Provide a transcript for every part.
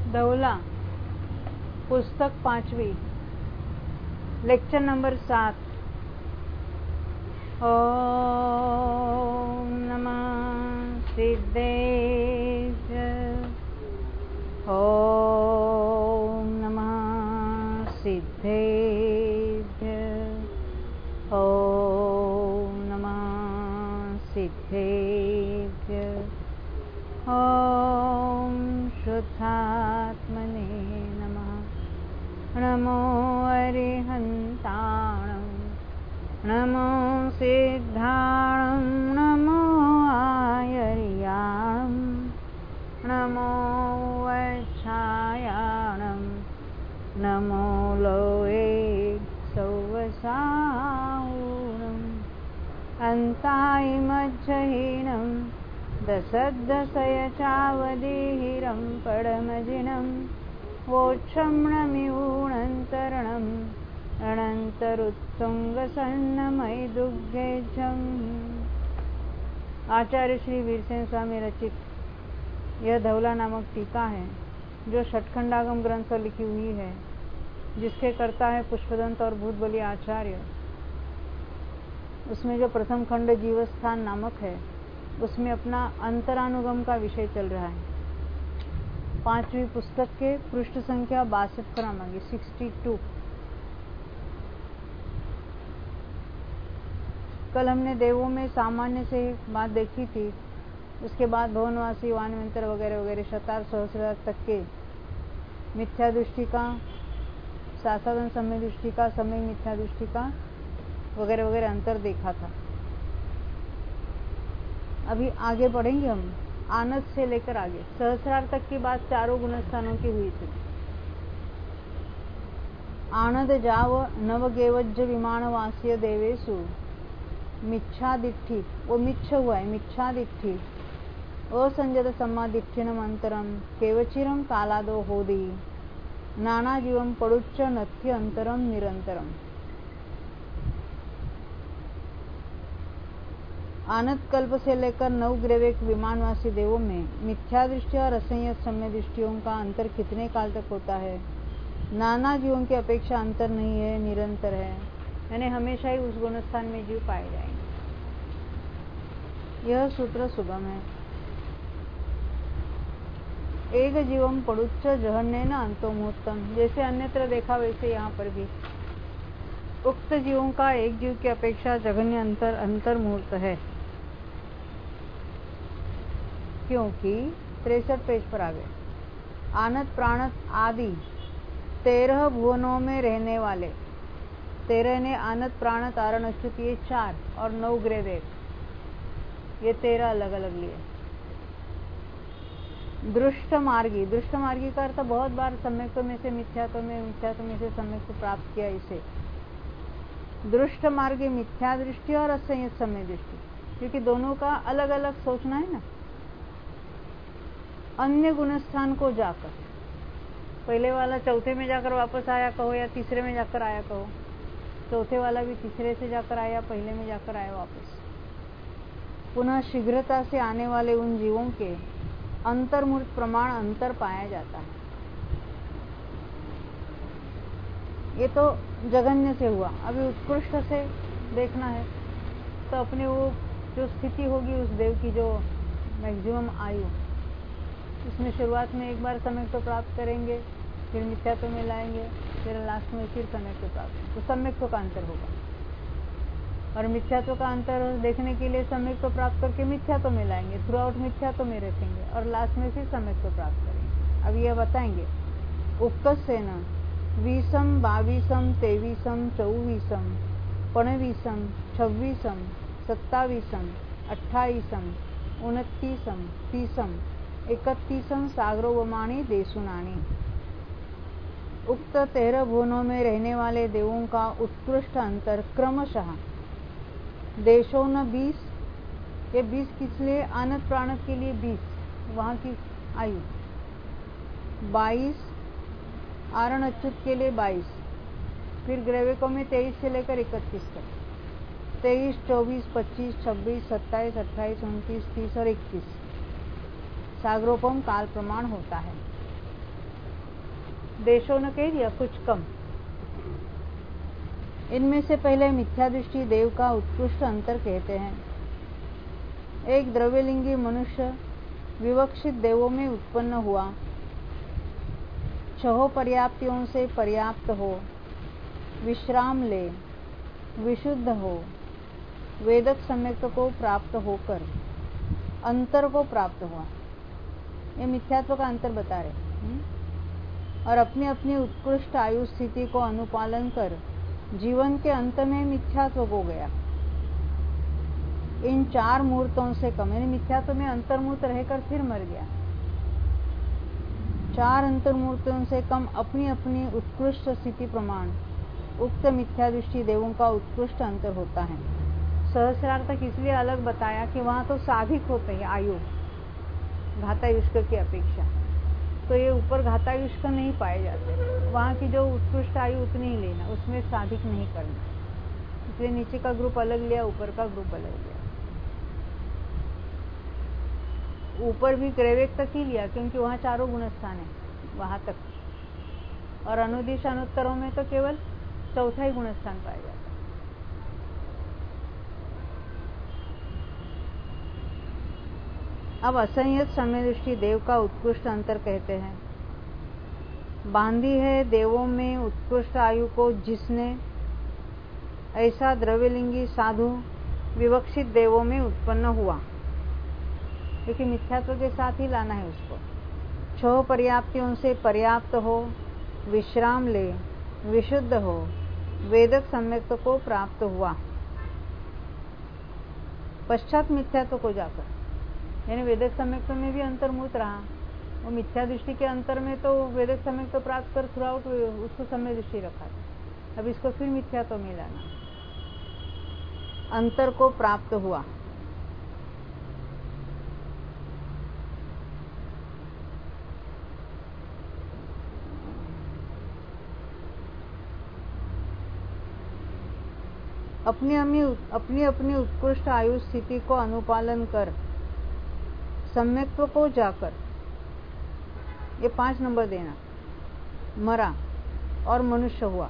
धौला, पुस्तक 5वीं, lecture number 7। ओम नमः सिद्धेश। ओम नमः सिद्धेश। ओम नमः सिद्धेश। ओम शुद्धात्मने नमः। नमो अरिहन्ताणं, नमो सिद्धाणं, नमो आयर्याणं, नमो वच्छायाणं, नमो लोये सौवसाहुणं, अन्ताय मज्जहीनं दशदशयचावदेहिरं पडमजिनं वोक्षम्णमिवूणन्तरणम् अनन्तरुत्तुंगसन्नमयदुग्गेजम्। आचार्य श्री वीरसेन स्वामी रचित यह धौला नामक टीका है, जो षटखंडागम ग्रंथ पर लिखी हुई है, जिसके कर्ता है पुष्पदंत और भूतबली आचार्य। उसमें जो प्रथम खंड जीवस्थान नामक है, उसमें अपना अंतरानुगम का विषय चल रहा है। 5वीं पुस्तक के पृष्ठ संख्या 62 क्रमांक 62। कल हमने देवों में सामान्य से बात देखी थी। उसके बाद भवनवासी, वानवंतर वगैरह वगैरह शतार सहस्रार तक के मिथ्या दृष्टि का, साधारण समय दृष्टि का, समय मिथ्या दृष्टि का वगैरह वगैरह अंतर देखा था। अभी आगे बढ़ेंगे हम, आनंद से लेकर आगे सहस्रार तक की बात चारों गुणस्थानों की हुई थी। आनंद जाव नवगेवज्ज विमानवास्य देवेशु मिच्छादिट्ठी, वो मिच्छ हुआ है, मिच्छादिट्ठी असंजत समादिट्ठिनम अंतरम केवचिरम कालादो होदी नाना जीवम पड़ुच्च नथ्य अंतरम निरंतरम। आनंद कल्प से लेकर नवग्रेवेक विमानवासी देवों में मिथ्या दृष्टि और असंयत सम्य दृष्टियों का अंतर कितने काल तक होता है? नाना जीवों की अपेक्षा अंतर नहीं है, निरंतर है, यानी हमेशा ही उस गुणस्थान में जीव पाए जाएंगे। यह सूत्र सुगम है। एक जीवम पड़ुच्च जहन्नेन अंतो मुहूर्तम, जैसे अन्यत्र देखा वैसे यहाँ पर भी उक्त जीवों का एक जीव की अपेक्षा जघन्य अंतर मुहूर्त है। क्योंकि 63 पेज पर आ गए। आनत प्राणत आदि 13 भुवनों में रहने वाले, 13 ने आनत प्राणत आरण अच्युत, ये 4 और 9 ग्रेवेक, ये 13 अलग अलग लिए। दृष्ट मार्गी, दृष्ट मार्गी का अर्थ बहुत बार सम्यक्त्व में से मिथ्यात्व में, मिथ्यात्व में से सम्यक्त्व प्राप्त किया। इसे दृष्ट मार्गी मिथ्या दृष्टि और असंयत सम्य दृष्टि, क्योंकि दोनों का अलग अलग सोचना है ना। अन्य गुणस्थान को जाकर, पहले वाला चौथे में जाकर वापस आया कहो, या तीसरे में जाकर आया कहो, चौथे वाला भी तीसरे से जाकर आया, पहले में जाकर आया वापस। पुनः शीघ्रता से आने वाले उन जीवों के अंतर्मूर्त प्रमाण अंतर पाया जाता है। ये तो जघन्य से हुआ। अभी उत्कृष्ट से देखना है तो अपने वो जो स्थिति होगी उस देव की, जो मैक्सिमम आयु, इसमें शुरुआत में एक बार सम्यक्त्व प्राप्त करेंगे, फिर मिथ्यात्व में लाएंगे, फिर लास्ट में फिर सम्यक्त्व प्राप्त, तो सम्यक्त्व का अंतर होगा। और मिथ्यात्व का अंतर देखने के लिए सम्यक्त्व प्राप्त करके मिथ्यात्व में लाएंगे, थ्रू आउट मिथ्यात्व में रखेंगे और लास्ट में फिर सम्यक्त्व प्राप्त करेंगे। अब यह बताएंगे उक्तस्येन 20, 22, 23, 24, 25, 26, 27, 28, 29, 30, 31 सागरोवमाणी देशुनानी। उक्त 13 भुवनों में रहने वाले देवों का उत्कृष्ट अंतर क्रमशः देशों न 20, ये 20 किस लिए? आनत प्राणत के लिए 20 वहाँ की आयु, 22 आरण अच्युत के लिए 22, फिर ग्रेवेकों में 23 से लेकर 31 तक, 23, 24, 25, 26, 27, 28, 29, 30 और 31 सागरोपम काल प्रमाण होता है। देशों ने कह दिया कुछ कम। इनमें से पहले मिथ्या दृष्टि देव का उत्कृष्ट अंतर कहते हैं। एक द्रव्यलिंगी मनुष्य विवक्षित देवों में उत्पन्न हुआ, छहों पर्याप्तियों से पर्याप्त हो, विश्राम ले, विशुद्ध हो, वेदक सम्यक को प्राप्त होकर अंतर को प्राप्त हुआ। ये मिथ्यात्व का अंतर बता रहे। और अपनी अपनी उत्कृष्ट आयु स्थिति को अनुपालन कर जीवन के अंत में मिथ्यात्व हो गया। इन 4 मूर्तों से कम, यानी मिथ्यात्व में अंतर्मूर्त रहकर फिर मर गया। 4 अंतर्मूर्तों से कम अपनी अपनी उत्कृष्ट स्थिति प्रमाण उक्त मिथ्या दृष्टि देवों का उत्कृष्ट अंतर होता है। सहस्रार्थक इसलिए अलग बताया कि वहां तो साधिक होते हैं आयु घातायुष्क की अपेक्षा, तो ये ऊपर घातायुष्क नहीं पाए जाते। वहां की जो उत्कृष्ट आयु उतनी ही लेना, उसमें साधिक नहीं करना। इसलिए नीचे का ग्रुप अलग लिया, ऊपर का ग्रुप अलग लिया। ऊपर भी त्रैवेक तक ही लिया क्योंकि वहां 4 गुणस्थान है, वहां तक। और अनुदिश अनुत्तरों में तो केवल चौथा ही गुणस्थान पाया जाता है। अब असंयत समय दृष्टि देव का उत्कृष्ट अंतर कहते हैं। बांधी है देवों में उत्कृष्ट आयु को जिसने, ऐसा द्रव्यलिंगी साधु विवक्षित देवों में उत्पन्न हुआ, क्योंकि मिथ्यात्व के साथ ही लाना है उसको। 6 पर्याप्तियों से पर्याप्त हो, विश्राम ले, विशुद्ध हो, वेदक सम्यक को प्राप्त हुआ। पश्चात मिथ्यात्व को जाकर, यानी वेदक सम्यक में भी अंतर्मूर्त रहा। वो मिथ्या दृष्टि के अंतर में तो वेदक सम्यक प्राप्त कर थ्रू आउट उसको सम्यक दृष्टि रखा था। अब इसको फिर मिथ्यात्व में लाना, अंतर को प्राप्त हुआ। अपनी अपनी उत्कृष्ट आयु स्थिति को अनुपालन कर सम्यक्त्व को जाकर, ये 5 नंबर देना, मरा और मनुष्य हुआ।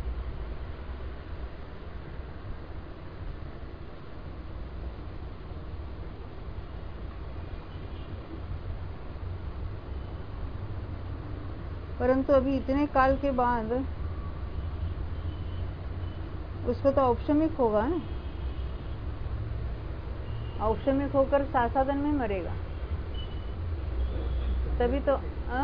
परंतु अभी इतने काल के बाद उसको तो औपशमिक होगा ना, औपशमिक होकर सासादन में मरेगा तभी तो।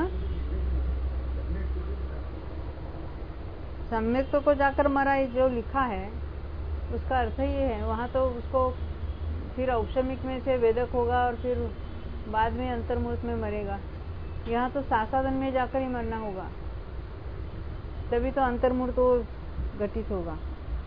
सम्यक को जाकर मरा जो लिखा है उसका अर्थ ये है, वहां तो उसको फिर औपशमिक में से वेदक होगा और फिर बाद में अंतर्मूर्त में मरेगा। यहाँ तो सासादन में जाकर ही मरना होगा, तभी तो अंतर्मूर्त घटित होगा।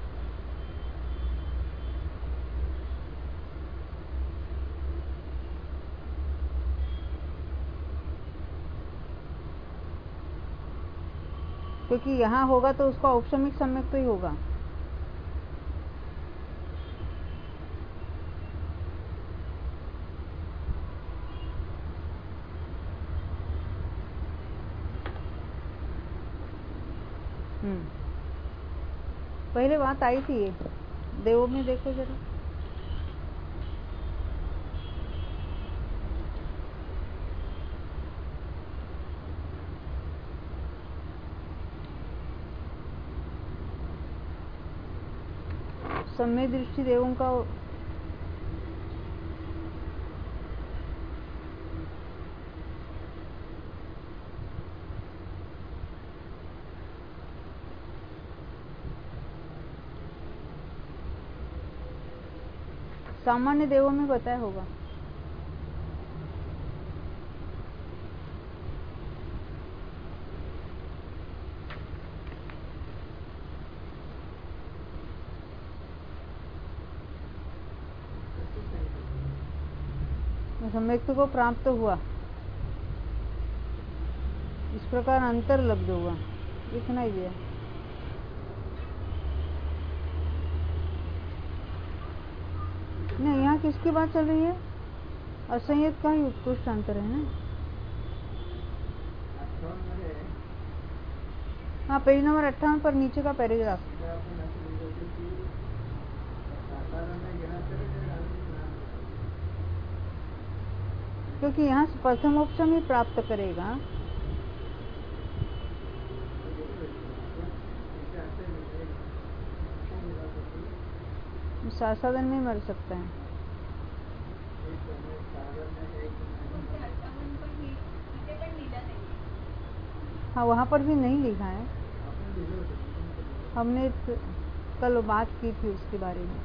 क्योंकि यहाँ होगा तो उसका औपशमिक सम्यक तो ही होगा। पहले बात आई थी ये देवों में, देखो जरा। सम्यक दृष्टि देवों का सामान्य देवों में बताया होगा। सम्यक्त्व को प्राप्त हुआ, इस प्रकार अंतर लब्ध हुआ, इतना ही दिया। नहीं, यहाँ किसकी बात चल रही है? असंयत का ही उत्कृष्ट अंतर है ना। हाँ, पेज नंबर 58 पर नीचे का पैराग्राफ। क्योंकि यहाँ से प्रथमोपशम ही प्राप्त करेगा। साधन में मर सकता है। हाँ, वहाँ पर भी नहीं लिखा है। हमने कल बात की थी उसके बारे में।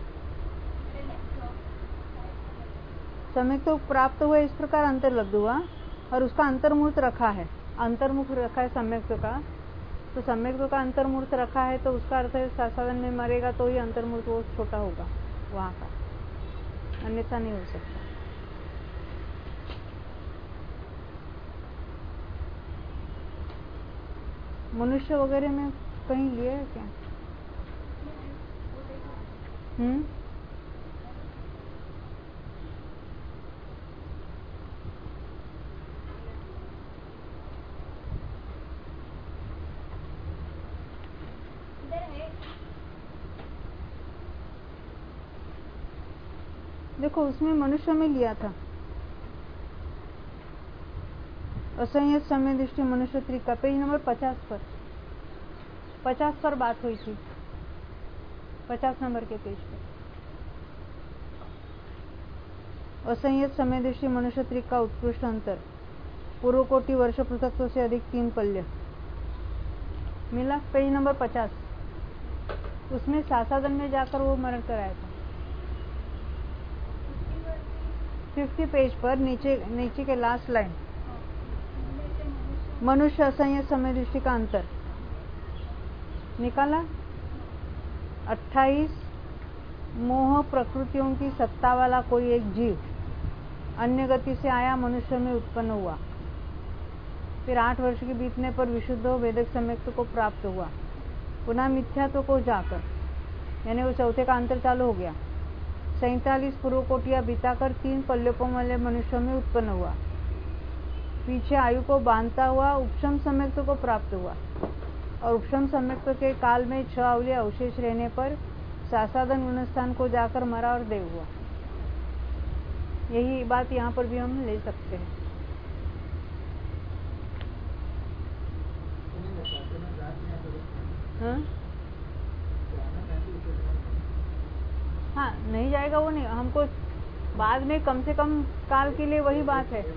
सम्यक तो प्राप्त हुआ इस प्रकार अंतर्लब्ध हुआ और उसका अंतर्मूर्त रखा है, अंतर्मुख रखा है सम्यक का। तो सम्यक का अंतर्मूर्त रखा है तो उसका अर्थ है साधन में मरेगा तो ही अंतर्मूर्त वो छोटा होगा वहाँ का, अन्यथा नहीं हो सकता। मनुष्य वगैरह में कहीं लिए है क्या? देखो उसमें मनुष्य में लिया था असंयत समय दृष्टि मनुष्य त्रिका, पेज नंबर 50 पर बात हुई थी, 50 नंबर के पेज पर। असंयत समय दृष्टि मनुष्य त्रिका उत्कृष्ट अंतर पूर्व कोटि वर्ष पृथकत्व से अधिक 3 पल्य मिला, पेज नंबर 50। उसमें सासादन में जाकर वो मरण कराया था। 50 पेज पर नीचे के लास्ट लाइन, मनुष्य असंयत समय दृष्टि का अंतर निकाला। 28 मोह प्रकृतियों की सत्ता वाला कोई एक जीव अन्य गति से आया, मनुष्य में उत्पन्न हुआ, फिर 8 वर्ष के बीतने पर विशुद्ध वेदक सम्यक्त को प्राप्त हुआ, पुनः मिथ्यात्व को जाकर, यानी वो चौथे का अंतर चालू हो गया। 47 पूर्व कोटिया बिताकर 3 पल्यों वाले मनुष्यों में उत्पन्न हुआ, पीछे आयु को बांधता हुआ उपशम सम्यक्त को प्राप्त हुआ और उपशम सम्यक्त के काल में 6 अवलय अवशेष रहने पर सासादन गुणस्थान को जाकर मरा और देव हुआ। यही बात यहाँ पर भी हम ले सकते हैं। हाँ, नहीं जाएगा वो नहीं, हमको बाद में कम से कम काल के लिए वही बात है।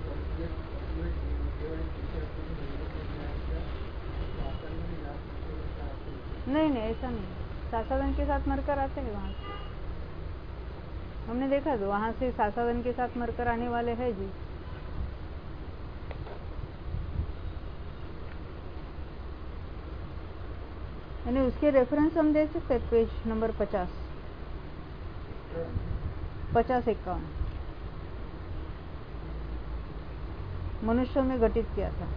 नहीं, ऐसा नहीं, सासादन के साथ मरकर आते हैं वहां से। हमने देखा तो वहां से सासादन के साथ मरकर आने वाले हैं जी। यानी उसके रेफरेंस हम दे सकते हैं, पेज नंबर 50-51 मनुष्यों में घटित किया था।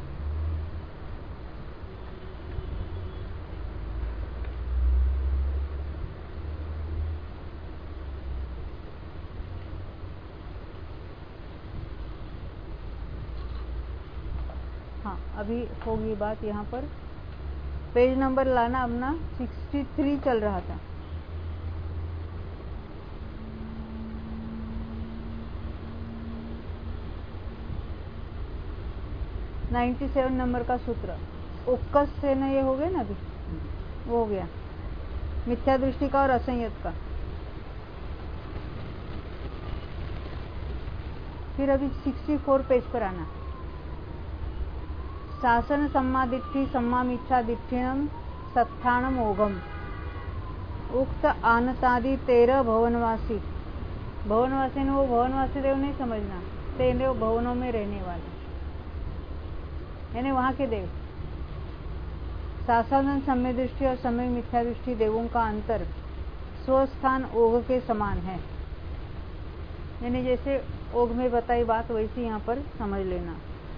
हाँ, अभी होगी बात यहाँ पर। पेज नंबर लाना अपना 63 चल रहा था। $97 नंबर का सूत्र उक्कस से न, ये हो गया ना, अभी वो हो गया मिथ्या दृष्टि का और असंयत का। फिर अभी 64 पेज पर आना, शासन सम्मादिट्ठी सम्मामिच्छा दिट्ठिणम सत्थानम ओघम उक्त आनतादि 13 भवनवासी। भवनवासी ने वो भवनवासी देव नहीं समझना, 13 भवनों में रहने वाले, यानी वहां के देव। सासादन समय दृष्टि और समय मिथ्या दृष्टि देवों का अंतर स्वस्थान ओघ के समान है, यानी जैसे ओघ में बताई बात वैसी यहाँ पर समझ लेना।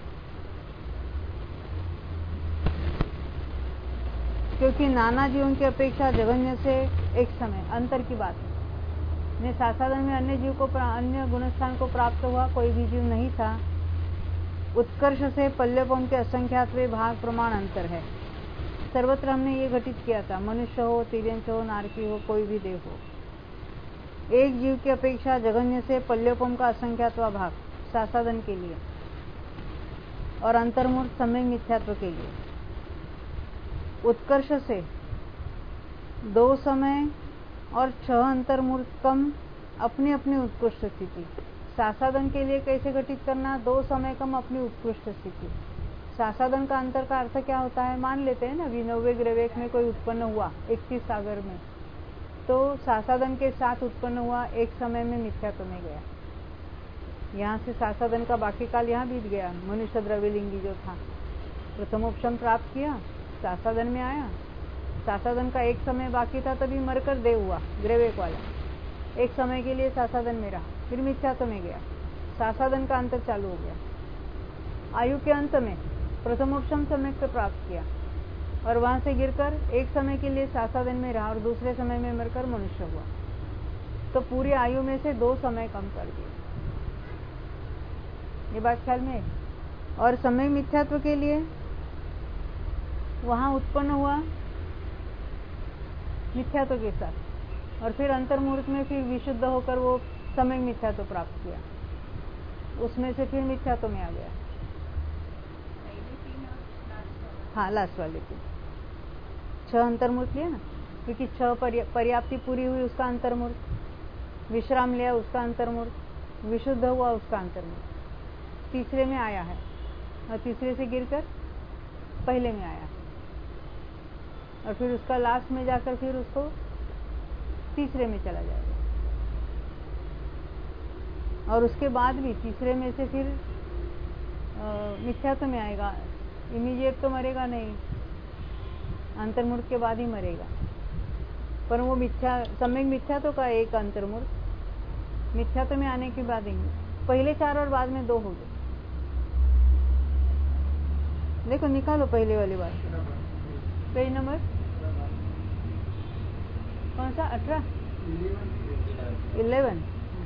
क्योंकि नाना जीवों की अपेक्षा जगन्य से एक समय अंतर की बात है। सासादन में अन्य जीव को अन्य गुणस्थान को प्राप्त हुआ कोई भी जीव नहीं था। उत्कर्ष से पल्लवों के असंख्यात भाग प्रमाण अंतर है। सर्वत्र हमने ये घटित किया था, मनुष्य हो, तिर्यंश हो, नारकी हो, कोई भी देव हो। एक जीव की अपेक्षा जगन्य से पल्योपम का असंख्यात्वा भाग सासादन के लिए और अंतर्मूर्त समय मिथ्यात्व के लिए। उत्कर्ष से 2 समय और 6 अंतर्मूर्त कम अपनी अपनी उत्कृष्ट स्थिति। सासादन के लिए कैसे घटित करना? 2 समय कम अपनी उत्कृष्ट स्थिति। सासादन का अंतर का अर्थ क्या होता है? मान लेते हैं ना, विनव्य ग्रवेक में कोई उत्पन्न हुआ 31 सागर में, तो सासादन के साथ उत्पन्न हुआ, एक समय में मिथ्यात्व में गया। यहाँ से सासादन का बाकी काल यहाँ बीत गया। मनुष्य द्रव्यलिंगी जो था, प्रथमोपशम प्राप्त किया, सासादन में आया, सासादन का एक समय बाकी था, तभी मरकर देव हुआ, ग्रवेक वाला। एक समय के लिए सासादन में रहा, फिर मिथ्यात्व में गया, सासादन का अंतर चालू हो गया। आयु के अंत में प्रथमोपशम सम्यक से प्राप्त किया और वहां से गिरकर एक समय के लिए सासादन में रहा और दूसरे समय में मरकर मनुष्य हुआ। तो पूरी आयु में से 2 समय कम कर दिए। ये बात ख्याल में। और समय मिथ्यात्व के लिए वहां उत्पन्न हुआ मिथ्यात्व के साथ और फिर अंतर्मुहूर्त में फिर विशुद्ध होकर वो समय मिथ्यात्व प्राप्त किया, उसमें से फिर मिथ्यात्व में आ गया। हाँ, लास्ट वाले की 6 अंतर्मूर्त लिया ना, क्योंकि 6 पर्याप्ति पूरी हुई उसका अंतर्मूर्त, विश्राम लिया उसका अंतर्मूर्त, विशुद्ध हुआ उसका अंतर्मूर्त, तीसरे में आया है और तीसरे से गिरकर पहले में आया और फिर उसका लास्ट में जाकर फिर उसको तीसरे में चला जाएगा और उसके बाद भी तीसरे में से फिर मिथ्यात्व में आएगा। इमीडिएट तो मरेगा नहीं, अंतर्मूर्त के बाद ही मरेगा, पर वो सम्यक मिथ्यात्व का एक अंतर्मूर्त मिथ्यात्व में आने के बाद ही पहले 4 और बाद में 2 हो गए। देखो निकालो पहले वाली बात, पेज नंबर कौन सा? 18 11।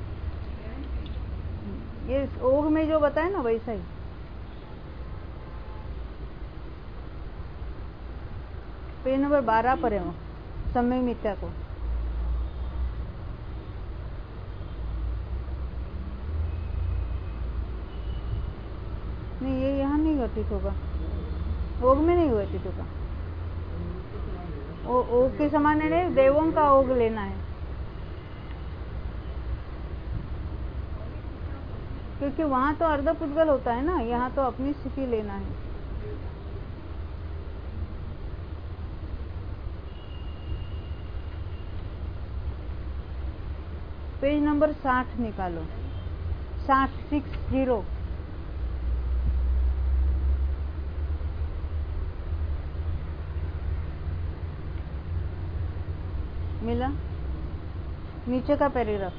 ये ओग में जो बताया ना वैसा ही। पेज नंबर 12 पर है वो, सम्यक मिथ्या को। नहीं, ये यहाँ नहीं घटित होगा, ओग में नहीं घटित होगा। ओग के समान है, नहीं, देवों का ओग लेना है, क्योंकि वहां तो अर्धपुद्गल होता है ना, यहाँ तो अपनी स्थिति लेना है। पेज नंबर 60 निकालो, 60 मिला? नीचे का पैराग्राफ,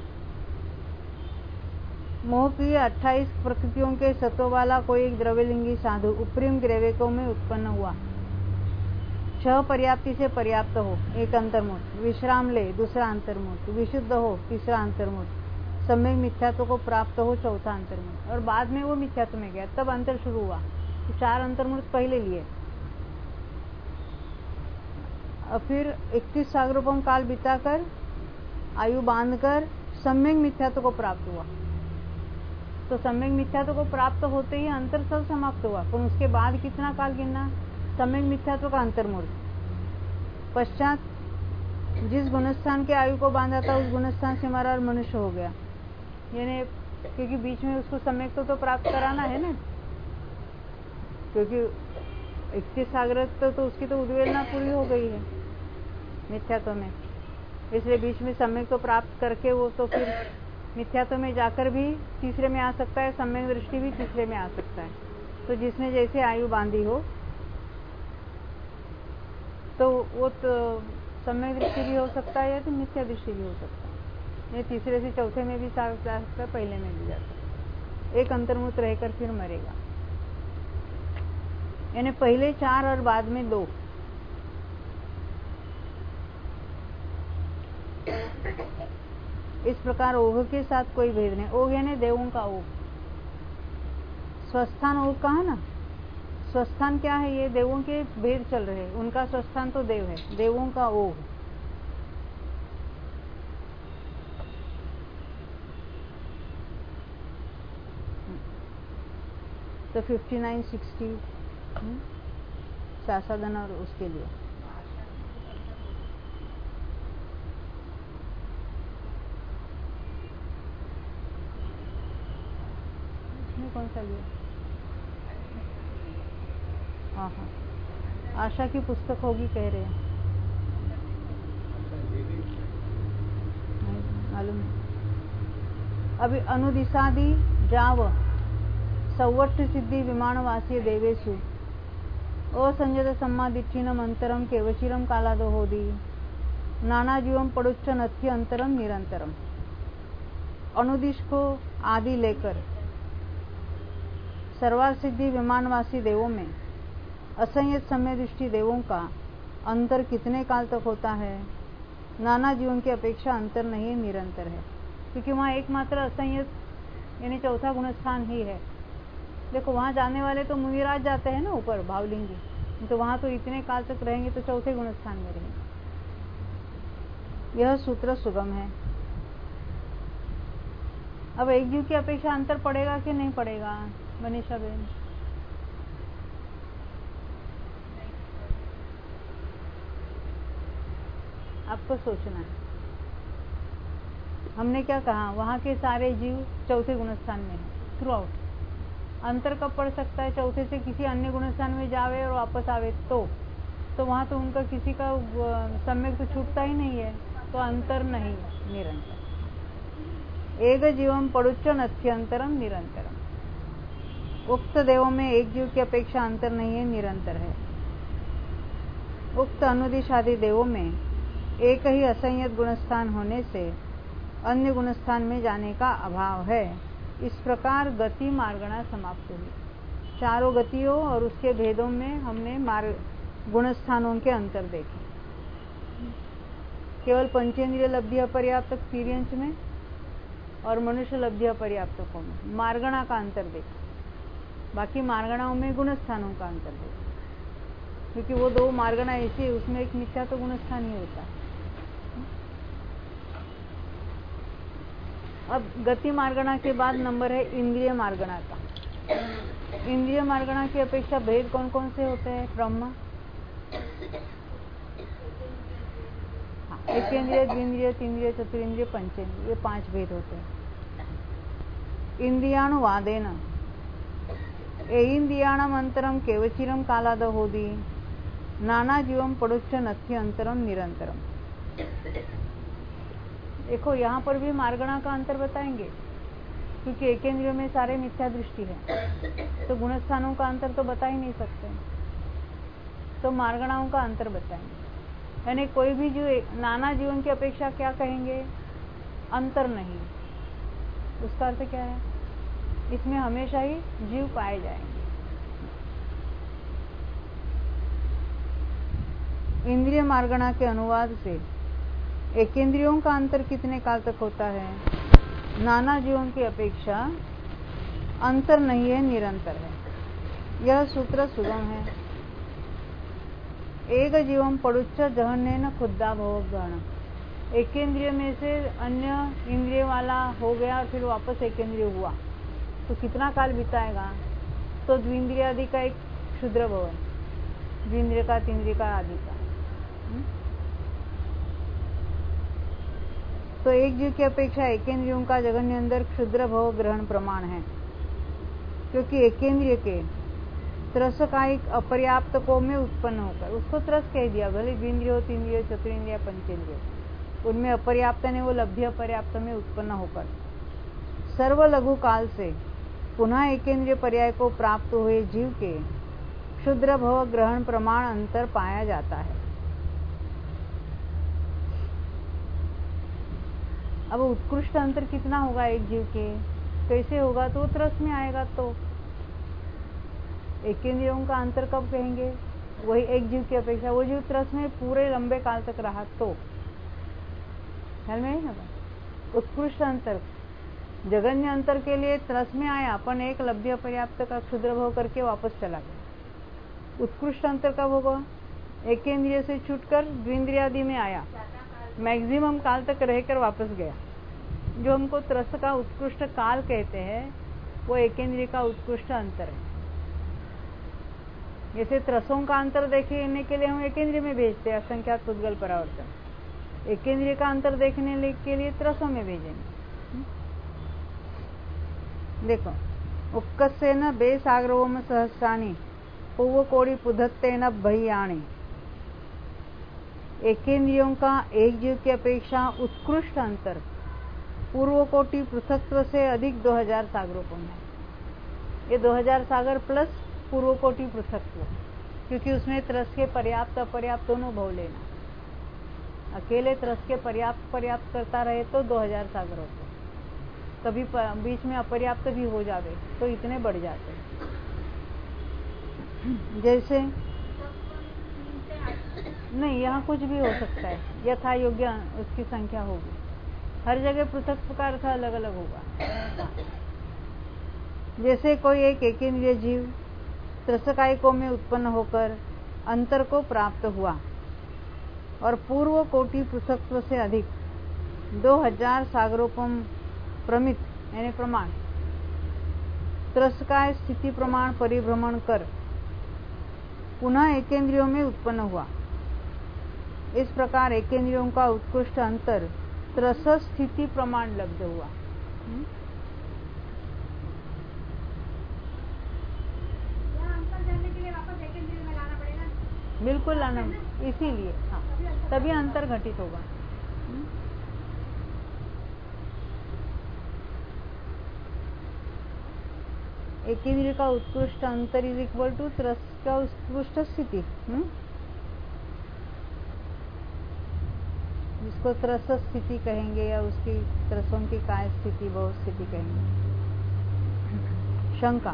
मोह की 28 प्रकृतियों के सत्व वाला कोई एक द्रव्यलिंगी साधु उपरिम ग्रवेकों में उत्पन्न हुआ। 6 पर्याप्ति से पर्याप्त हो, एक अंतर्मूर्त, विश्राम ले, दूसरा अंतर्मूर्त, विशुद्ध हो, तीसरा अंतर्मूर्त, सम्यक मिथ्यात्व को प्राप्त हो, चौथा अंतर्मूर्त, और बाद में वो मिथ्यात्व में गया, तब अंतर शुरू हुआ। 4 अंतर्मूर्त पहले लिए, और फिर 31 सागरोपम काल बिताकर आयु बांधकर सम्यक मिथ्यात्व को प्राप्त हुआ। तो सम्यक मिथ्यात्व को प्राप्त होते ही अंतर सब समाप्त हुआ, पर उसके बाद कितना काल गिनना? सम्यक मिथ्यात्व का अंतर्मूर्त, पश्चात जिस गुणस्थान के आयु को बांधा था उस गुणस्थान से मरा और मनुष्य हो गया। यानी क्योंकि बीच में उसको सम्यक तो प्राप्त कराना है ना, क्योंकि 31 सागर तो उसकी तो उद्वेलना पूरी हो गई है मिथ्यात्व में, इसलिए बीच में सम्यक तो प्राप्त करके वो तो फिर मिथ्यात्व में जाकर भी तीसरे में आ सकता है, सम्यक दृष्टि भी तीसरे में आ सकता है। तो जिसने जैसे आयु बांधी हो तो वो तो सम्यक दृष्टि भी हो सकता है या तो मिथ्या दृष्टि भी हो सकता है। ये तीसरे से चौथे में भी जा सकता है, पहले में भी जा सकता है। एक अंतर्मुक्त रहकर फिर मरेगा, यानी पहले 4 और बाद में 2। इस प्रकार ओघ के साथ कोई भेद नहीं। ओघ यानी देवों का ओघ, स्वस्थान ओघ कहा ना, स्वस्थान क्या है? ये देवों के भेद चल रहे हैं, उनका स्वस्थान तो देव है, देवों का ओघ। तो 5960 शासादन और उसके लिए इसमें कौन सा लिया? हाँ, आशा की पुस्तक होगी कह रहे हैं, मालूम नहीं। अभी अनुदिशादि जाव सौवर्ष सिद्धि विमानवासी देवेशु असंजत सम्मादिच्छिनम अंतरम केवचिरम कालादो होदी नाना जीवम पड़ुच्च नथ्य अंतरम निरंतरम। अनुदिश को आदि लेकर सर्वार सिद्धि विमानवासी देवों में असंयत समय दृष्टि देवों का अंतर कितने काल तक होता है? नाना जीवन की अपेक्षा अंतर नहीं, निरंतर है, क्योंकि वहाँ एकमात्र असंयत यानी चौथा गुणस्थान ही है। देखो वहां जाने वाले तो मुनिराज जाते हैं ना ऊपर भावलिंगी, तो वहां तो इतने काल तक रहेंगे, तो चौथे गुणस्थान में रहेंगे। यह सूत्र सुगम है। अब एक जीव की अपेक्षा अंतर पड़ेगा कि नहीं पड़ेगा मनीषा बहन? आपको सोचना है। हमने क्या कहा? वहां के सारे जीव चौथे गुणस्थान में है थ्रू आउट। अंतर कब पड़ सकता है? चौथे से किसी अन्य गुणस्थान में जावे और वापस आवे तो वहां तो उनका किसी का सम्यक तो छूटता ही नहीं है, तो अंतर नहीं, निरंतर। एक जीवम पड़ुच्च नथ्यंतरम निरंतरम। उक्त देवों में एक जीव की अपेक्षा अंतर नहीं है, निरंतर है। उक्त अनुदिशादि देवों में एक ही असंयत गुणस्थान होने से अन्य गुणस्थान में जाने का अभाव है। इस प्रकार गति मार्गणा समाप्त हुई। चारों गतियों और उसके भेदों में हमने गुणस्थानों के अंतर देखे। केवल पंचेंद्रिय लब्धि अपर्याप्त एक्सपीरियंस में और मनुष्य लब्धि अपर्याप्तकों में मार्गणा का अंतर देखा। बाकी मार्गणाओं में गुणस्थानों का अंतर देखा, क्योंकि वो दो मार्गणा ऐसी है, उसमें एक मिथ्या तो गुणस्थान ही होता है। अब गति मार्गणा के बाद नंबर है इंद्रिय मार्गणा का। इंद्रिय मार्गणा की अपेक्षा भेद कौन कौन से होते हैं? ब्रह्म, एकेंद्रिय, द्विंद्रिय, तीन्द्रिय, चतुरिंद्रिय, पंचेंद्रिय, ये 5 भेद होते हैं। इंद्रियाणुवादेन इंद्रियाणम अंतरम केवचिरम कालाद होदी नाना जीवम पड़ुच्च नथ्य अंतरम निरंतरम। देखो यहाँ पर भी मार्गणा का अंतर बताएंगे, क्योंकि एकेंद्रियों में सारे मिथ्या दृष्टि है, तो गुणस्थानों का अंतर तो बता ही नहीं सकते, तो मार्गणाओं का अंतर बताएंगे। यानी कोई भी जीव नाना जीवन की अपेक्षा क्या कहेंगे? अंतर नहीं। उसका अर्थ क्या है? इसमें हमेशा ही जीव पाए जाएंगे। इंद्रिय मार्गणा के अनुवाद से एकेंद्रियों का अंतर कितने काल तक होता है? नाना जीवों की अपेक्षा अंतर नहीं है, निरंतर है। यह सूत्र सुगम है। एक जीवम पड़ुच्च जहन्नेन खुद्दा भवगण। एकेंद्रिय में से अन्य इंद्रिय वाला हो गया और फिर वापस एकेंद्रिय हुआ, तो कितना काल बिताएगा? तो द्विंद्रिय आदि का एक क्षुद्र भवन, द्विंद्रिय का, तीन्द्रिय का आदि का। तो एक जीव की अपेक्षा एकेंद्रियों का जगन्य अंदर क्षुद्र भव ग्रहण प्रमाण है, क्योंकि एकेंद्रिय के त्रसकायिक अपर्याप्तकों में उत्पन्न होकर, उसको त्रस कह दिया, भले द्विंद्रिय हो, तीन्द्रिय, चतुरिंद्रिय, पंचेंद्रिय, उनमें अपर्याप्त ने वो लब्धि अपर्याप्त में उत्पन्न होकर सर्व लघु काल से पुनः एकेंद्रिय पर्याय को प्राप्त हुए जीव के क्षुद्र भव ग्रहण प्रमाण अंतर पाया जाता है। अब उत्कृष्ट अंतर कितना होगा एक जीव के? कैसे होगा? तो त्रस में आएगा। तो एकेंद्रियों का अंतर कब कहेंगे? वही एक जीव की अपेक्षा, वो जीव त्रस में पूरे लंबे काल तक रहा तो ख्याल में है। उत्कृष्ट अंतर, जगन्य अंतर के लिए त्रस में आया, अपन एक लब्धि अपर्याप्त का क्षुद्र भव करके वापस चला गया, उत्कृष्ट अंतर कब होगा? एकेंद्रिय से छूटकर द्विंद्रियादि में आया, मैक्सिमम काल तक रहकर वापस गया। जो हमको त्रस का उत्कृष्ट काल कहते हैं वो एकेंद्रिय का उत्कृष्ट अंतर है। जैसे त्रसों का अंतर देखने के लिए हम एकेंद्रिय में भेजते हैं, असंख्यात पुद्गल परावर्तन। एकेंद्रिय का अंतर देखने के लिए त्रसों में भेजेंगे। देखो, उक्कसेन बे सागरोम सहस्राणि पूर्व कोड़ी पुधत्तेन भयाणी। एकेंद्रियों का एक जीव की अपेक्षा उत्कृष्ट अंतर पूर्व कोटि पृथक्त्व से अधिक 2000 सागरोपम है। ये 2000 सागर प्लस पूर्व कोटि पृथक्त्व, क्योंकि उसमें त्रस के पर्याप्त अपर्याप्त दोनों भाव लेना। अकेले त्रस के पर्याप्त करता रहे तो 2000 सागर होते, कभी बीच में अपर्याप्त भी हो जावे तो इतने बढ़ जाते। जैसे नहीं, यहाँ कुछ भी हो सकता है, यथा योग्य उसकी संख्या होगी। हर जगह पृथक का अर्थ अलग अलग होगा। जैसे कोई एक एकेंद्रिय जीव त्रसकायिकों में उत्पन्न होकर अंतर को प्राप्त हुआ और पूर्व कोटि पृथक्त्व से अधिक 2000 सागरोपम प्रमित यानी प्रमाण त्रसकाय स्थिति प्रमाण परिभ्रमण कर पुनः एकेंद्रियों में उत्पन्न हुआ। इस प्रकार एकेंद्रियों का उत्कृष्ट अंतर त्रस स्थिति प्रमाण लब्ध हुआ। अंतर जानने के लिए वापस एकेंद्रिय में लाना पड़ेगा। बिल्कुल लाना, इसीलिए हाँ, तभी अंतर घटित होगा। एकेंद्रिय का उत्कृष्ट अंतर इज इक्वल टू त्रस का उत्कृष्ट स्थिति, जिसको त्रस स्थिति कहेंगे या उसकी त्रसों की काय स्थिति बहु स्थिति कहेंगे। शंका,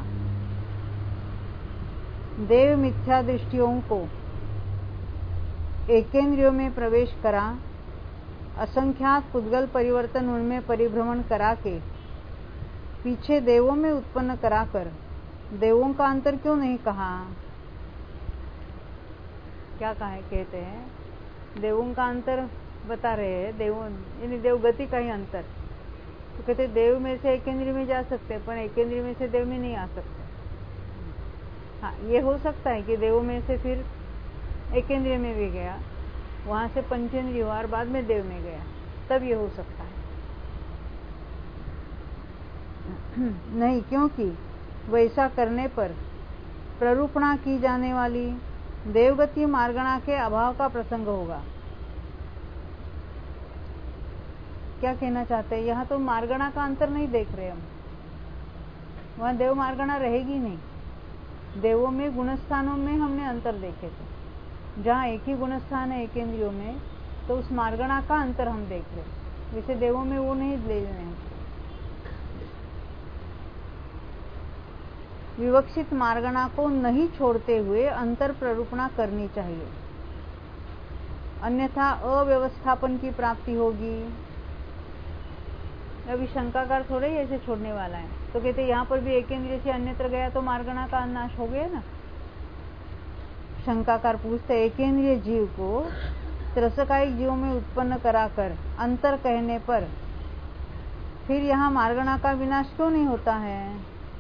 देव मिथ्या दृष्टियों को एकेंद्रियों में प्रवेश करा, असंख्यात पुद्गल परिवर्तन उनमें परिभ्रमण करा के पीछे देवों में उत्पन्न कराकर देवों का अंतर क्यों नहीं कहा? क्या कहा कहते हैं देवों का अंतर बता रहे हैं, देवों यानी देवगति का ही अंतर। तो कहते देव में से एकेंद्रिय में जा सकते पर एकेंद्रिय में से देव में नहीं आ सकते। हाँ, ये हो सकता है कि देवों में से फिर एकेंद्रिय में भी गया, वहां से पंचेंद्रिय हुआ और बाद में देव में गया, तब ये हो सकता है। नहीं, क्योंकि वैसा करने पर प्ररूपणा की जाने वाली देवगति मार्गणा के अभाव का प्रसंग होगा। क्या कहना चाहते हैं? यहाँ तो मार्गणा का अंतर नहीं देख रहे हम, वहां देव मार्गणा रहेगी नहीं। देवों में गुणस्थानों में हमने अंतर देखे थे, जहाँ एक ही गुणस्थान है एकेंद्रियों में, तो उस मार्गणा का अंतर हम देख रहे। वैसे देवों में वो नहीं ले रहे हैं। विवक्षित मार्गणा को नहीं छोड़ते हुए अंतर प्ररूपणा करनी चाहिए, अन्यथा अव्यवस्थापन की प्राप्ति होगी। अभी शंकाकार थोड़े ही ऐसे छोड़ने वाला है। तो कहते यहाँ पर भी एकेंद्रिय से अन्यत्र गया तो मार्गणा का नाश हो गया ना। शंकाकार पूछते एकेंद्रिय जीव को त्रसकायिक जीवों में उत्पन्न कराकर अंतर कहने पर फिर यहाँ मार्गणा का विनाश क्यों नहीं होता है?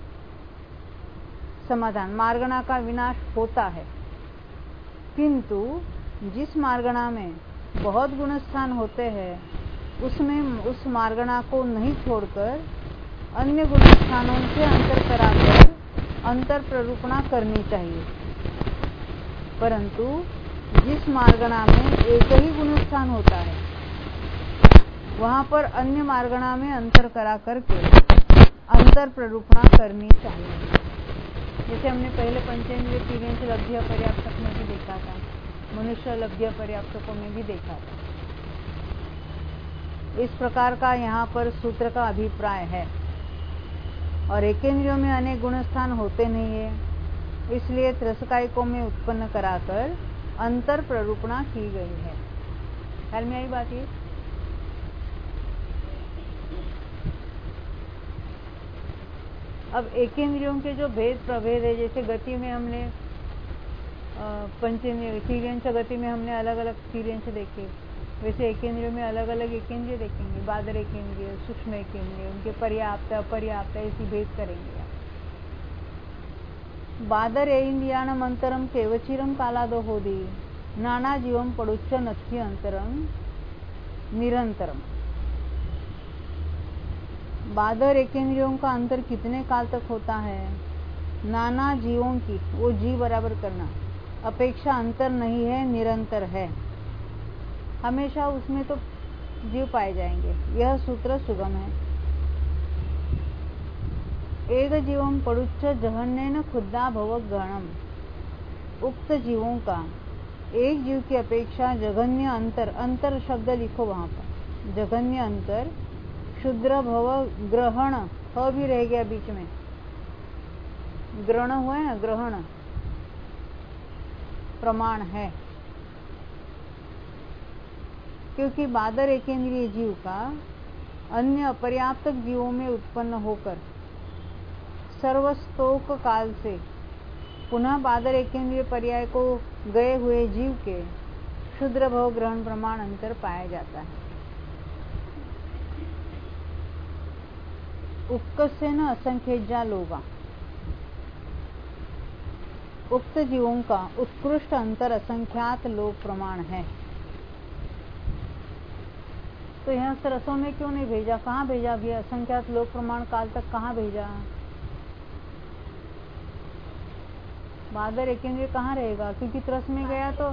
समाधान, मार्गणा का विनाश होता है, किंतु जिस मार्गणा में बहुत गुणस्थान होते हैं उसमें उस मार्गणा को नहीं छोड़कर अन्य गुणस्थानों से अंतर कराकर अंतर प्ररूपणा करनी चाहिए। परंतु जिस मार्गणा में एक ही गुणस्थान होता है वहां पर अन्य मार्गणा में अंतर करा करके अंतर प्ररूपणा करनी चाहिए। जैसे हमने पहले पंचेंद्रिय तीव्यांश लब्ध्य पर्याप्तक में भी देखा था, मनुष्य लब्ध्य पर्याप्तकों में भी देखा था। इस प्रकार का यहाँ पर सूत्र का अभिप्राय है। और एकेंद्रियों में अनेक गुणस्थान होते नहीं है, इसलिए त्रसकायिकों में उत्पन्न कराकर अंतर प्ररूपणा की गई है। ख्याल में आई बात ये? अब एकेंद्रियों के जो भेद प्रभेद है, जैसे गति में हमने पंचेंद्रिय तीर्यंश गति में हमने अलग अलग तीर्यंश देखे, वैसे एकेंद्रिय में अलग अलग एकेंद्रिय देखेंगे, बादर एकेंद्रिय, सूक्ष्म एकेंद्रिय, उनके पर्याप्त अपर्याप्त ऐसी भेद करेंगे। बादर इंद्रियाणम अंतरम केवचिरम कालादो होदी नाना जीवम पड़ुच्च नथि अंतरम निरंतरम। बादर एकेंद्रियों का अंतर कितने काल तक होता है? नाना जीवों की, वो जीव बराबर करना, अपेक्षा अंतर नहीं है, निरंतर है, हमेशा उसमें तो जीव पाए जाएंगे। यह सूत्र सुगम है। एक जीवम पड़ुच्च जघन्येन खुद्दा भव गणम। उक्त जीवों का एक जीव की अपेक्षा जघन्य अंतर, अंतर शब्द लिखो वहां पर, जघन्य अंतर, क्षुद्र भव ग्रहण, ह भी रह गया बीच में, ग्रहण हुआ है ना, ग्रहण प्रमाण है, क्योंकि बादर एकेंद्रिय जीव का अन्य अपर्याप्त जीवों में उत्पन्न होकर सर्वस्तोक काल से पुनः बादर एकेंद्रिय पर्याय को गए हुए जीव के क्षुद्र भव ग्रहण प्रमाण अंतर पाया जाता है। उक्कस्य न असंख्यजा लोगा। उक्त जीवों का उत्कृष्ट अंतर असंख्यात लोक प्रमाण है। तो यहाँ सरसों में क्यों नहीं भेजा? कहाँ भेजा भी? असंख्यात लोक प्रमाण काल तक कहाँ भेजा? बादर एकेंद्रिय कहाँ रहेगा? क्योंकि त्रस में गया तो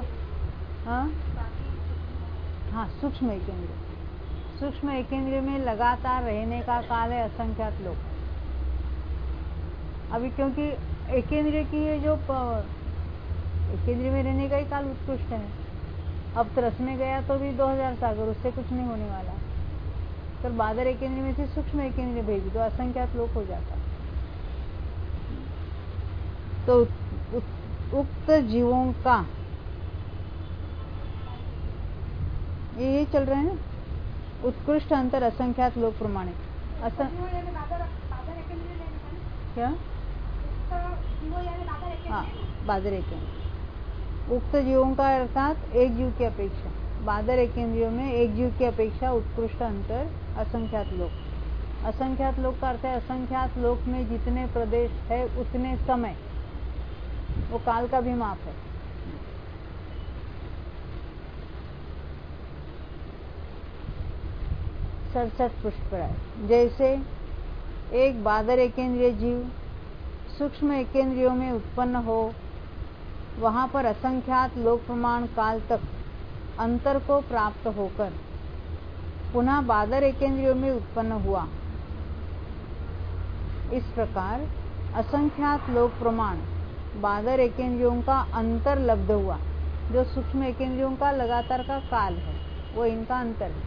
हाँ, सूक्ष्म एकेंद्रिय, सूक्ष्म एकेंद्रिय में लगातार रहने का काल है असंख्यात लोक। अभी क्योंकि एकेंद्रिय की ये जो एकेंद्रिय में रहने का ही काल उत्कृष्ट है, अब त्रस में गया तो भी 2000 सागर, उससे कुछ नहीं होने वाला। पर बादर एकेंद्रिय में से सूक्ष्म एकेंद्रिय भेज दो, असंख्यात लोक हो जाता। तो उक्त जीवों का ये चल रहे हैं, उत्कृष्ट अंतर असंख्यात लोक प्रमाणे। क्या? हाँ, बादर एकेंद्रिय, उक्त जीवों का अर्थात एक जीव की अपेक्षा, बादर एकेंद्रियों में एक जीव की अपेक्षा उत्कृष्ट अंतर असंख्यात लोक। असंख्यात लोक का अर्थ है असंख्यात लोक में जितने प्रदेश है उतने समय, वो काल का भी माप है। सड़सठ पृष्ठ पर है। जैसे एक बादर एकेंद्रिय जीव सूक्ष्म एकेंद्रियों में उत्पन्न हो, वहां पर असंख्यात लोक प्रमाण काल तक अंतर को प्राप्त होकर पुनः बादर एकेंद्रियों में उत्पन्न हुआ, इस प्रकार असंख्यात लोक प्रमाण बादर एकेंद्रियों का अंतर लब्ध हुआ, जो सूक्ष्म एकेंद्रियों का लगातार का काल है, वो इनका अंतर है।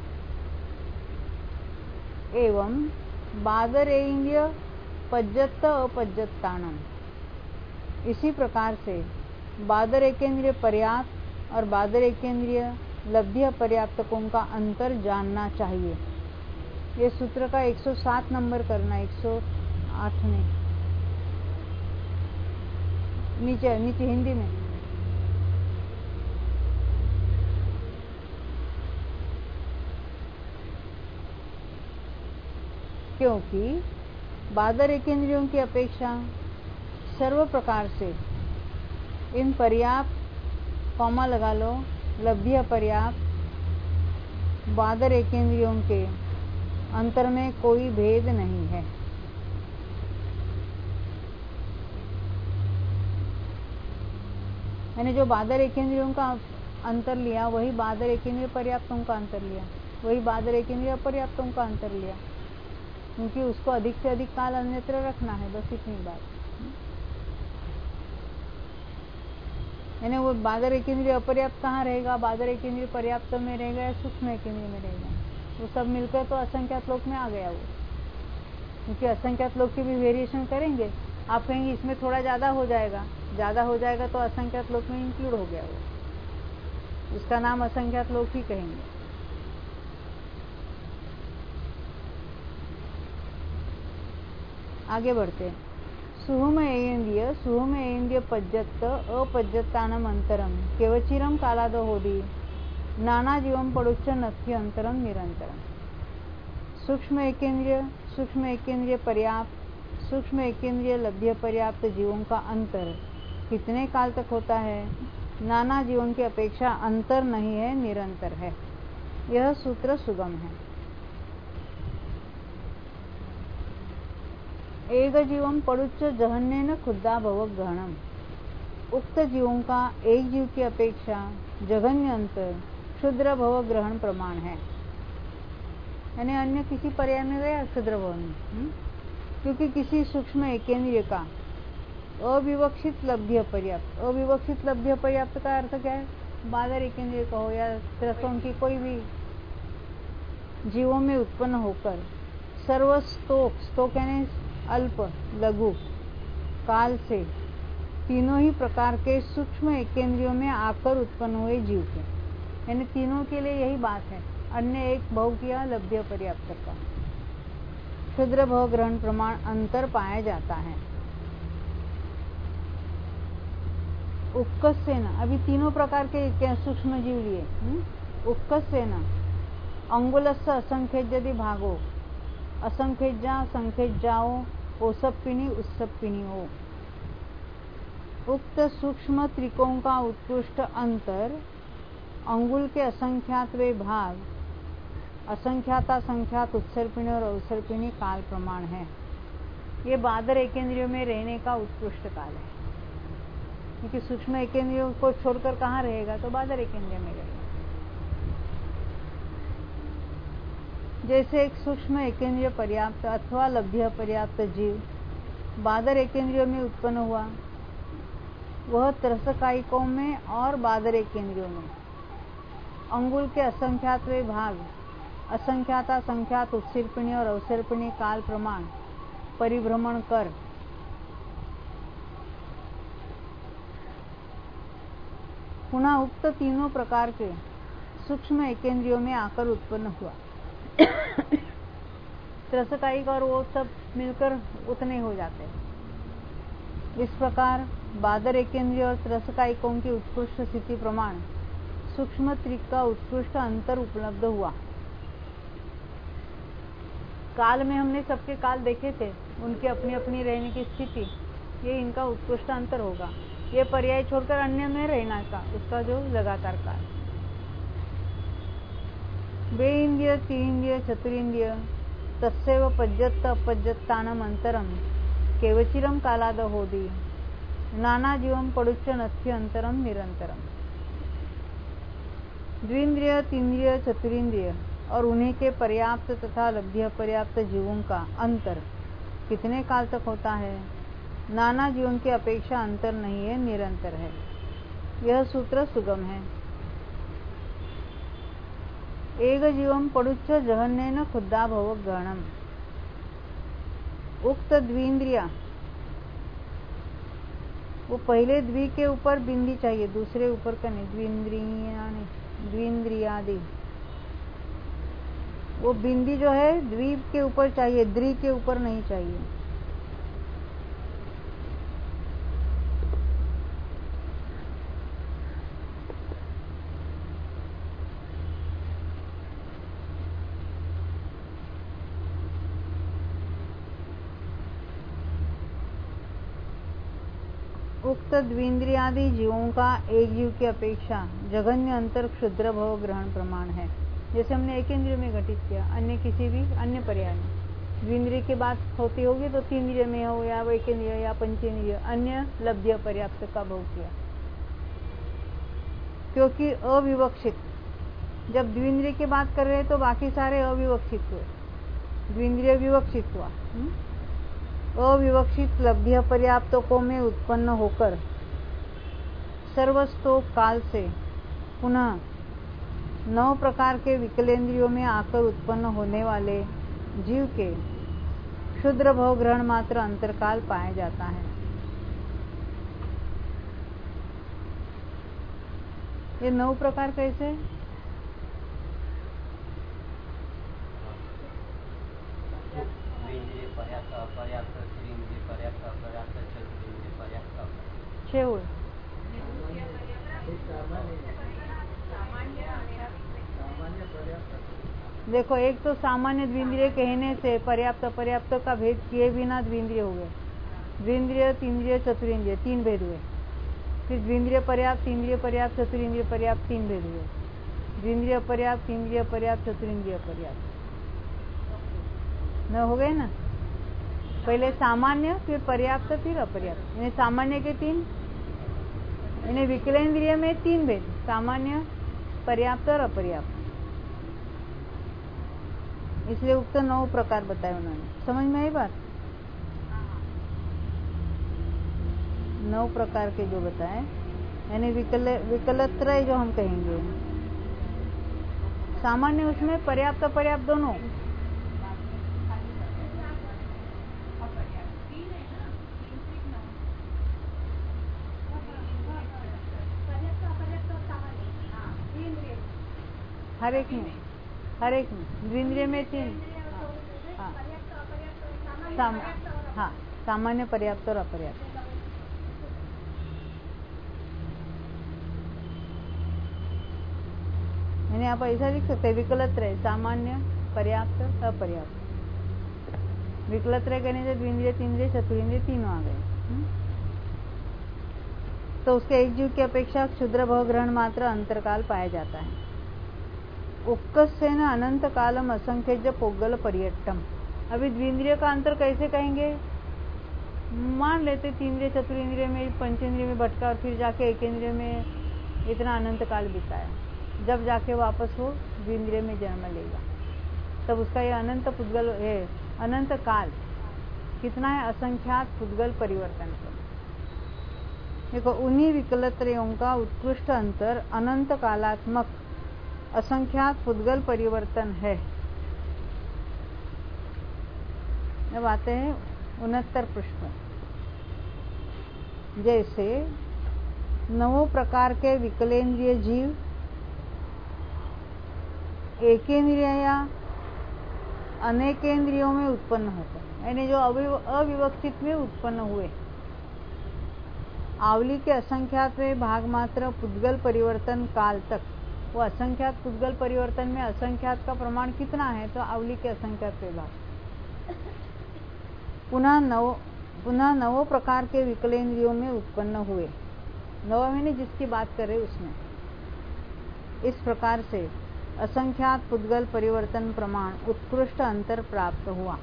एवं बादर इंद्रिय पज्जत अपज्जताणम। इसी प्रकार से बादर एकेंद्रिय पर्याप्त और बादर एकेंद्रिय लब्धि अपर्याप्तकों का अंतर जानना चाहिए। ये सूत्र का 107 नंबर करना, 108 में नीचे नीचे हिंदी में। क्योंकि बादर एकेंद्रियों की अपेक्षा सर्व प्रकार से इन पर्याप्त, कॉमा लगा लो, लब्धि अपर्याप्त बादर एकेंद्रियों के अंतर में कोई भेद नहीं है। मैंने जो बादर एकेंद्रियों का अंतर लिया वही बादर एकेंद्रिय पर्याप्तों का अंतर लिया, वही बादर एकेंद्रिय अपर्याप्तों का अंतर लिया, क्योंकि उसको अधिक से अधिक काल अन्यत्र रखना है, बस इतनी बात। यानी वो बादर एकेंद्रिय अपर्याप्त कहाँ रहेगा? बादर एकेंद्रिय पर्याप्त में रहेगा या सूक्ष्म एकेंद्रिय में रहेगा? वो सब मिलकर तो असंख्यात लोक में आ गया वो, क्योंकि असंख्यात लोक की भी वेरिएशन करेंगे। आप कहेंगे इसमें थोड़ा ज्यादा हो जाएगा तो असंख्यात लोक में इंक्लूड हो गया वो, उसका नाम असंख्यात लोक ही कहेंगे। आगे बढ़ते हैं। सुहुमेन्द्रिय पज्जत्त अपज्जत्तानम अंतरम केवचिरम कालाद होदी नाना जीवम पड़ुच्च नथ्य अंतरम निरंतरम। सूक्ष्म एकेंद्रिय पर्याप्त सूक्ष्म एकेंद्रिय लभ्य पर्याप्त जीवों का अंतर कितने काल तक होता है? नाना जीवों की अपेक्षा अंतर नहीं है, निरंतर है। यह सूत्र सुगम है। एक जीवम पड़ुच्च जहन्नेन खुद्दा भव ग्रहणम। उक्त जीवों का एक जीव की अपेक्षा जघन्य अंतर क्षुद्र भव ग्रहण प्रमाण है। यानी अन्य किसी पर्याय में गया क्षुद्र भव में, क्योंकि किसी सूक्ष्म एकेंद्रिय का अविवक्षित लभ्य पर्याप्त। अविवक्षित लभ्य पर्याप्त का अर्थ क्या है? बादर एकेंद्रिय कहो या त्रसों की कोई भी जीवों में उत्पन्न होकर सर्वस्तोक यानी अल्प लघु काल से तीनों ही प्रकार के सूक्ष्म एकेंद्रियों में आकर उत्पन्न हुए जीव के, यानी तीनों के लिए यही बात है। अन्य एक भव किया लभ्य पर्याप्त का क्षुद्र भव ग्रहण प्रमाण अंतर पाया जाता है। उक्कसेन, अभी तीनों प्रकार के सूक्ष्म जीव लिए। उक्कसेन अंगुलस्स असंख्येज्यदि भागो असंख्येज्या संख्येज्याओ ओसप्पिनी उत्सप्पिनी हो। उक्त सूक्ष्म त्रिकोण का उत्कृष्ट अंतर अंगुल के असंख्यातवे भाग असंख्याता संख्यात उत्सर्पिणी और अवसर्पिणी काल प्रमाण है। ये बादर एकेंद्रियों में रहने का उत्कृष्ट काल है, क्योंकि सूक्ष्म एकेंद्रियों को छोड़कर कहाँ रहेगा? तो बादर एकेंद्रिय में रहेगा। जैसे एक सूक्ष्म एकेंद्रिय पर्याप्त अथवा लभ्य पर्याप्त जीव बादर एकेंद्रियों में उत्पन्न हुआ, वह त्रसकायिकों में और बादर एकेंद्रियों में अंगुल के असंख्यातवे भाग असंख्याता संख्यात उत्सर्पिणी और अवसर्पिणी काल प्रमाण परिभ्रमण कर पुनः उक्त तीनों प्रकार के सूक्ष्म एकेंद्रियों में आकर उत्पन्न हुआ। त्रसकायिक और वो सब मिलकर उतने हो जाते हैं। इस प्रकार बादर एकेंद्रिय और त्रसकायिकों की उत्कृष्ट स्थिति प्रमाण सूक्ष्म त्रिक का उत्कृष्ट अंतर उपलब्ध हुआ। काल में हमने सबके काल देखे थे, उनकी अपनी अपनी रहने की स्थिति, ये इनका उत्कृष्ट अंतर होगा। ये पर्याय छोड़कर अन्य में रहना का उसका जो लगातार काल। द्वेन्द्रिय त्रिन्द्रिय चतुरिन्द्रिय तस्सैव पज्जत्त अपज्जत्तानम अंतरम केवचिरम कालाद होदी नाना जीवम पड़ुच्च नथ्य अंतरम निरंतरम। द्विन्द्रिय तीन्द्रिय चतुरिन्द्रिय और उन्हीं के पर्याप्त तथा लभ्य पर्याप्त जीवों का अंतर कितने काल तक होता है? नाना जीवों की अपेक्षा अंतर नहीं है, निरंतर है। यह सूत्र सुगम है। एक जीवम पड़ुच्च जहन्नेन खुद्दा भव ग्रहणम। उक्त द्विन्द्रिया, वो पहले द्वि के ऊपर बिंदी चाहिए, दूसरे ऊपर का नहीं। द्विन्द्रियादि, वो बिंदी जो है द्वीप के ऊपर चाहिए, द्रि के ऊपर नहीं चाहिए। उक्त द्विन्द्रियादि जीवों का एक जीव की अपेक्षा जघन्य अंतर क्षुद्र भव ग्रहण प्रमाण है। जैसे हमने एक इंद्रिय में घटित किया, अन्य किसी भी अन्य पर्याय में द्विन्द्रिय की बात होती होगी तो तीन इंद्रिय में हो या एक इंद्रिय या पंचेंद्रिय अन्य लभ्य पर्याप्त का भव किया। क्योंकि अविवक्षित, जब द्विन्द्रिय की बात कर रहे हैं तो बाकी सारे अविवक्षित हुए, द्विन्द्रिय विवक्षित हुआ। अविवक्षित लभ्य पर्याप्तकों में उत्पन्न होकर सर्वस्तोक काल से पुनः 9 प्रकार के विकलेंद्रियों में आकर उत्पन्न होने वाले जीव के क्षुद्र भव ग्रहण मात्र अंतरकाल पाया जाता है। ये 9 प्रकार कैसे? 6 हुए। देखो, एक तो सामान्य द्विंद्रिय कहने से पर्याप्त अपर्याप्त का भेद किए बिना द्विंद्रिय हो गए। द्विंद्रिय, तीन्द्रिय, चतुरिंद्रिय 3 भेद हुए। फिर द्विंद्रिय पर्याप्त, इंद्रिय पर्याप्त, चतुरिंद्रिय पर्याप्त 3 भेद हुए। द्विंद्रिय पर्याप्त, इंद्रिय पर्याप्त, चतुरिंद्रिय पर्याप्त न हो गए ना। पहले सामान्य, फिर पर्याप्त, फिर अपर्याप्त। यानी सामान्य के 3, यानी विकलेंद्रिय में 3 भेद, सामान्य, पर्याप्त और अपर्याप्त। इसलिए उक्त 9 प्रकार बताए उन्होंने। समझ में आई बात? 9 प्रकार के जो बताए, यानी विकलत्रय जो हम कहेंगे। सामान्य उसमें पर्याप्त अपर्याप्त दोनों। हर एक में द्विंद्रिय में 3। हाँ, सामान्य, पर्याप्त और अपर्याप्त। यानी आप ऐसा लिख सकते हैं, विकलत्रय सामान्य, पर्याप्त, अपर्याप्त। विकलत्रय कहने से द्विंद्रिय, तीन्द्रिय, चतुरिंद्रिय तीनों आ गए। तो उसके एक जीव की अपेक्षा क्षुद्र भव ग्रहण मात्र अंतरकाल पाया जाता है। उक्कस्येन अनंत कालम असंख्यज पोगल पर्यटम। अभी द्विंद्रिय का अंतर कैसे कहेंगे? मान लेते तीन्द्रिय, चतुरिंद्रिय में, पंचेंद्रिय में भटका और फिर जाके एकेंद्रिय में इतना अनंत काल बिताया, जब जाके वापस वो द्विंद्रिय में जन्म लेगा, तब उसका ये अनंत पुद्गल है, अनंत काल कितना है? असंख्यात पुद्गल परिवर्तन का। देखो, उन्हीं विकलत्रयों का उत्कृष्ट अंतर अनंत कालात्मक असंख्यात पुद्गल परिवर्तन है। अब आते हैं 69 पृष्ठ। जैसे 9 प्रकार के विकलेंद्रिय जीव एकेंद्रिय या अनेकेंद्रियों में उत्पन्न होते हैं, यानी जो अविवक्षित में उत्पन्न हुए। आवली के असंख्यात में भाग मात्र पुद्गल परिवर्तन काल तक। वो असंख्यात पुद्गल परिवर्तन में असंख्यात का प्रमाण कितना है? तो आवली के असंख्यात विभाग। पुनः 9 प्रकार के विकलेंद्रियों में उत्पन्न हुए। 9 महीने जिसकी बात कर रहे उसमें इस प्रकार से असंख्यात पुद्गल परिवर्तन प्रमाण उत्कृष्ट अंतर प्राप्त हुआ।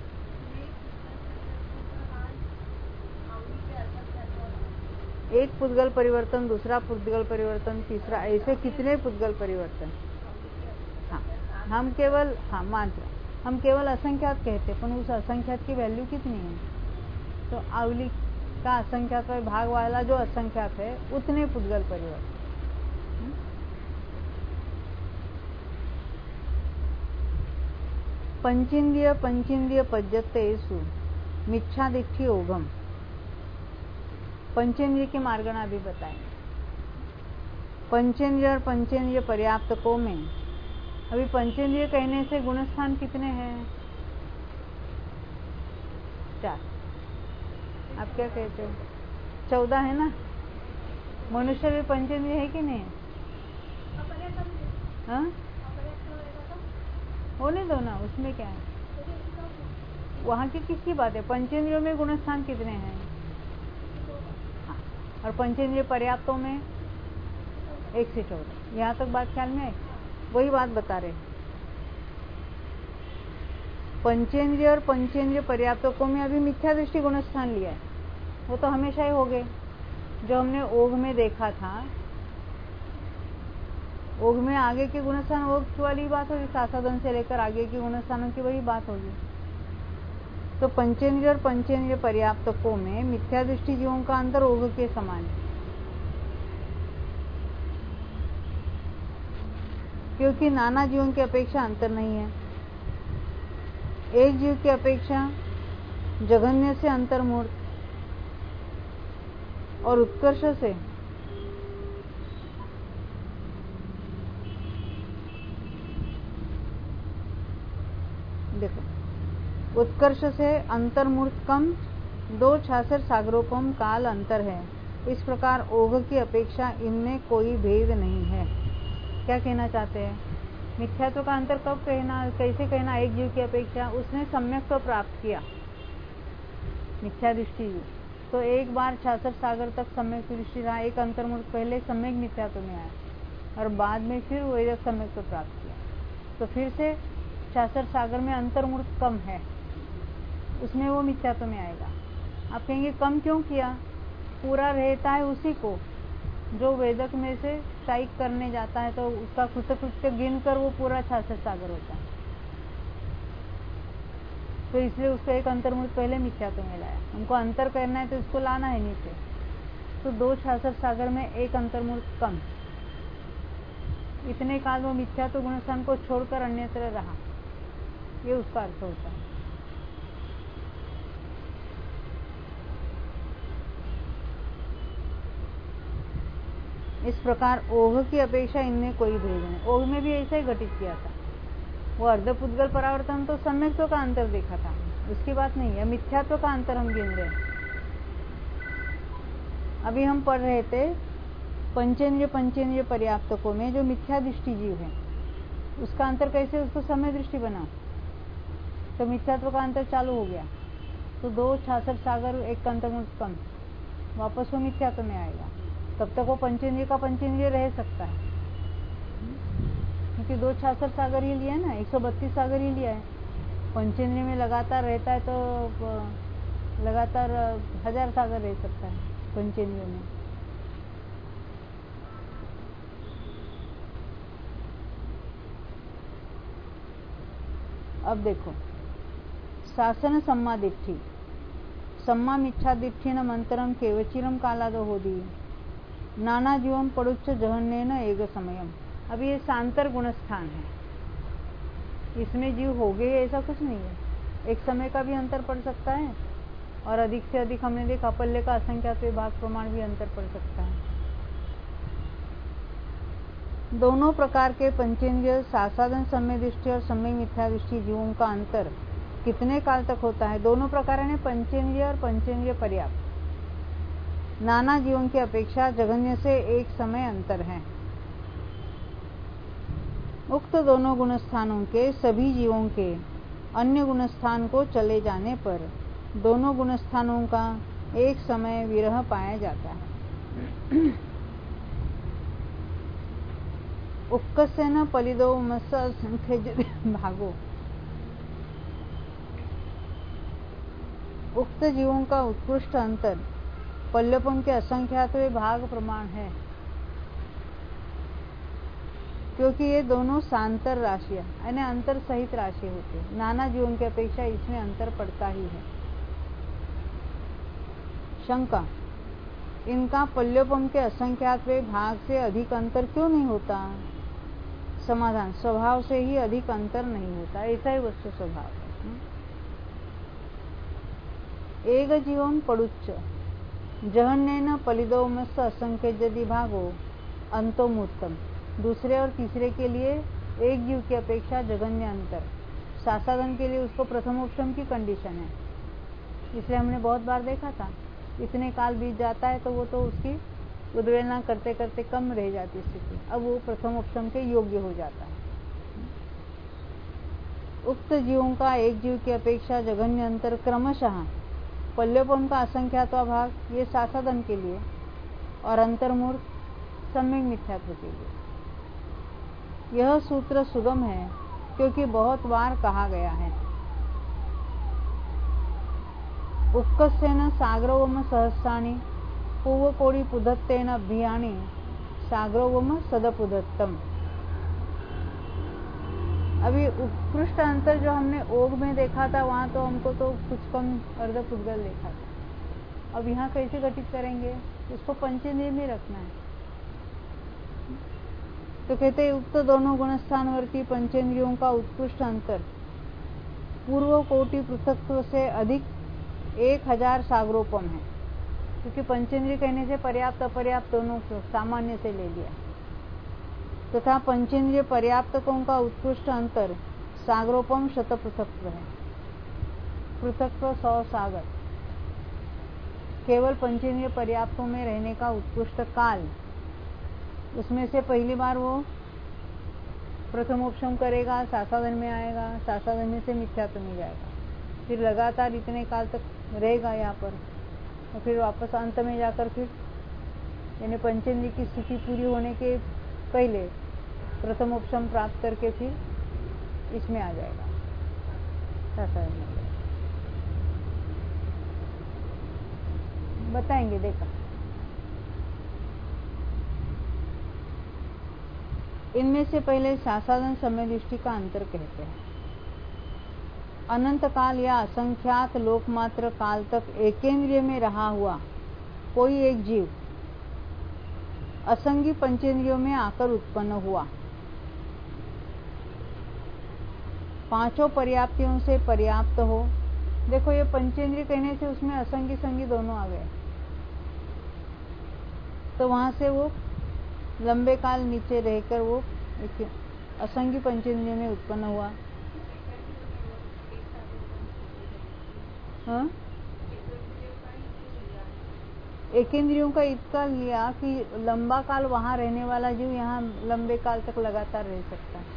एक पुद्गल परिवर्तन, दूसरा पुद्गल परिवर्तन, तीसरा, ऐसे कितने पुद्गल परिवर्तन। हाँ, हम केवल असंख्यात कहते, पर उस असंख्यात की वैल्यू कितनी है? तो आवली का असंख्यात भाग वाला जो असंख्यात है उतने पुद्गल परिवर्तन। पंचेंद्रिय पज्यतेषु मिच्छादिष्टि ओघम। पंचेंद्रिय के मार्गणा भी बताए। पंचेंद्रिय और पंचेंद्रिय पर्याप्तकों में, अभी पंचेंद्रिय कहने से गुणस्थान कितने हैं? 4। आप क्या कहते हो? 14 है ना? मनुष्य भी पंचेंद्रिय है कि नहीं? हाँ, होने दो ना, उसमें क्या है? वहाँ की किसकी बात है? पंचेंद्रियों में गुणस्थान कितने हैं? हाँ, और पंचेंद्रिय पर्याप्तों में 1 से 14। यहाँ तक बात ख्याल में है? वही बात बता रहे। पंचेंद्रिय और पंचेंद्रिय पर्याप्तकों में अभी मिथ्या दृष्टि गुणस्थान लिया है, वो तो हमेशा ही हो गए। जो हमने ओघ में देखा था, ओघ में आगे के गुणस्थान ओघ वाली बात होगी, सासाधन से लेकर आगे के गुणस्थानों की वही बात होगी। तो पंचेंद्रिय और पंचेंद्रिय पर्याप्तकों में मिथ्या दृष्टि जीवों का अंतर ओघ के समान है, क्योंकि नाना जीवों की अपेक्षा अंतर नहीं है। एक जीव की अपेक्षा जघन्य से अंतर्मूर्त और उत्कर्ष से देखो, उत्कर्ष से अंतर्मूर्त कम 2 छासर सागरोपम काल अंतर है। इस प्रकार ओघ की अपेक्षा इनमें कोई भेद नहीं है। क्या कहना चाहते हैं? मिथ्यात्व का अंतर कब कहना, कैसे कहना? एक जीव की अपेक्षा उसने सम्यक प्राप्त किया, मिथ्या दृष्टि जीव, तो एक बार 66 सागर तक सम्यक दृष्टि रहा, एक अंतर्मुख पहले सम्यक मिथ्यात्व में आया और बाद में फिर वैदिक सम्यक प्राप्त किया, तो फिर से 66 सागर में अंतर्मुख कम है, उसमें वो मिथ्यात्व में आएगा। आप कहेंगे कम क्यों किया? पूरा रहता है उसी को जो वेदक में से शायिक करने जाता है, तो उसका कृत्य गिन कर वो पूरा 66 सागर होता है, तो इसलिए उसको एक अंतर्मुख पहले मिथ्यात्व में लाया। उनको अंतर करना है तो इसको लाना है नीचे, तो 2 66 सागर में एक अंतर्मुख कम, इतने काल वो मिथ्यात्व गुणस्थान को छोड़कर अन्यत्र रहा, ये उसका अर्थ होता है। इस प्रकार ओघ की अपेक्षा इनमें कोई भेद नहीं। ओघ में भी ऐसा ही घटित किया था, वो अर्धपुद्गल परावर्तन तो सम्यक्त्व का अंतर देखा था, उसकी बात नहीं है, मिथ्यात्व का अंतर हम गिन रहे हैं। अभी हम पढ़ रहे थे पंचेंद्रिय पर्याप्तकों में जो मिथ्या दृष्टि जीव है उसका अंतर कैसे, उसको समय दृष्टि बनाओ तो मिथ्यात्व का अंतर चालू हो गया, तो 2 66 सागर एक अंतर्मुख कम, वापस वो मिथ्यात्व में आएगा। तब तक वो पंचेंद्रिय का पंचेंद्रिय रह सकता है, क्योंकि 2 66 सागर ही लिया है ना, 132 सागर ही लिया है। पंचेंद्रिय में लगातार रहता है तो लगातार 1000 सागर रह सकता है पंचेंद्रिय में। अब देखो, शासन सम्मा दिट्ठी सम्मा मिथ्या दिट्ठी न मंतरम केवचिरम कालादो होदी नाना जीवम पड़ुच्च जहन्नेन एक समयम। अब ये सांतर गुणस्थान है, इसमें जीव हो गए ऐसा कुछ नहीं है, एक समय का भी अंतर पड़ सकता है और अधिक से अधिक हमने देखा पल्ले का असंख्यात विभाग प्रमाण भी अंतर पड़ सकता है। दोनों प्रकार के पंचेंद्रिय सासाधन सम्य दृष्टि और सम्य मिथ्या दृष्टि जीवों का अंतर कितने काल तक होता है? दोनों प्रकार ने पंचेंद्रिय और पंचेंद्रिय पर्याप्त नाना जीवों की अपेक्षा जघन्य से एक समय अंतर है। उक्त दोनों गुणस्थानों के सभी जीवों के अन्य गुणस्थान को चले जाने पर दोनों गुणस्थानों का एक समय विरह पाया जाता है। उक्कस्य न पलिदो मत्स्य असंख्य भागो। उक्त जीवों का उत्कृष्ट अंतर पल्लपन के असंख्यातवे भाग प्रमाण है, क्योंकि ये दोनों सांतर राशियां यानी अंतर सहित राशि होती है। नाना जीवों की अपेक्षा इसमें अंतर पड़ता ही है। शंका, इनका पल्लपम के असंख्यातवे भाग से अधिक अंतर क्यों नहीं होता? समाधान, स्वभाव से ही अधिक अंतर नहीं होता, ऐसा ही वस्तु स्वभाव है। एक जीवम पड़ुच्च जहन्नेन पलिदो मत्स्य असंख्य यदि भागो अंतोमुत्तम। दूसरे और तीसरे के लिए एक जीव की अपेक्षा जघन्य अंतर, सासाधन के लिए उसको प्रथमोपशम की कंडीशन है, इसलिए हमने बहुत बार देखा था इतने काल बीत जाता है तो वो तो उसकी उद्वेलना करते करते कम रह जाती स्थिति, अब वो प्रथमोपशम के योग्य हो जाता है। उक्त जीवों का एक जीव की अपेक्षा जघन्य अंतर क्रमशः पल्लपम का असंख्यात्वा भाग ये सासाधन के लिए और अंतर्मूर्त सम्यक मिथ्यात्व के लिए। यह सूत्र सुगम है क्योंकि बहुत बार कहा गया है। उक्कस्येन सागरोवम सहस्राणि पूर्वकोटि पुधत्तेन अभियानि सागरोवम सदपुधत्तम। अभी उत्कृष्ट अंतर जो हमने ओघ में देखा था वहां तो हमको तो कुछ कम अर्धपुद्गल देखा था, अब यहाँ कैसे घटित करेंगे? उसको पंचेंद्रिय में रखना है। तो कहते हैं उक्त दोनों गुणस्थानवर्ती पंचेंद्रियों का उत्कृष्ट अंतर पूर्व कोटि पृथक्त्व से अधिक 1000 सागरोपम है, क्योंकि पंचेंद्रिय कहने से पर्याप्त अपर्याप्त दोनों सामान्य से ले लिया, तथा पंचेंद्रिय पर्याप्तकों का उत्कृष्ट अंतर सागरोपम शत पृथक्त्व है, पृथक्त्व 100 सागर। केवल पंचेंद्रिय पर्याप्तों में रहने का उत्कृष्ट काल, उसमें से पहली बार वो प्रथमोपशम करेगा, सासाधन में आएगा, सासाधन में से मिथ्यात्व में जाएगा, फिर लगातार इतने काल तक रहेगा यहाँ पर, और फिर वापस अंत में जाकर फिर यानी पंचेंद्रिय की स्थिति पूरी होने के पहले प्रथमोपशम प्राप्त करके फिर इसमें आ जाएगा, सासाधन में। बताएंगे, देखा। इनमें से पहले सासाधन समय दृष्टि का अंतर कहते हैं। अनंत काल या असंख्यात लोकमात्र काल तक एकेंद्रिय में रहा हुआ कोई एक जीव असंगी पंचेंद्रियों में आकर उत्पन्न हुआ, पांचों पर्याप्तियों से पर्याप्त हो। देखो, ये पंचेंद्रिय कहने से उसमें असंगी संगी दोनों आ गए, तो वहां से वो लंबे काल नीचे रहकर वो असंगी पंचेंद्रियों में उत्पन्न हुआ। हाँ, एकेंद्रियों का इतना लिया कि लंबा काल वहां रहने वाला जीव यहाँ लंबे काल तक लगातार रह सकता है।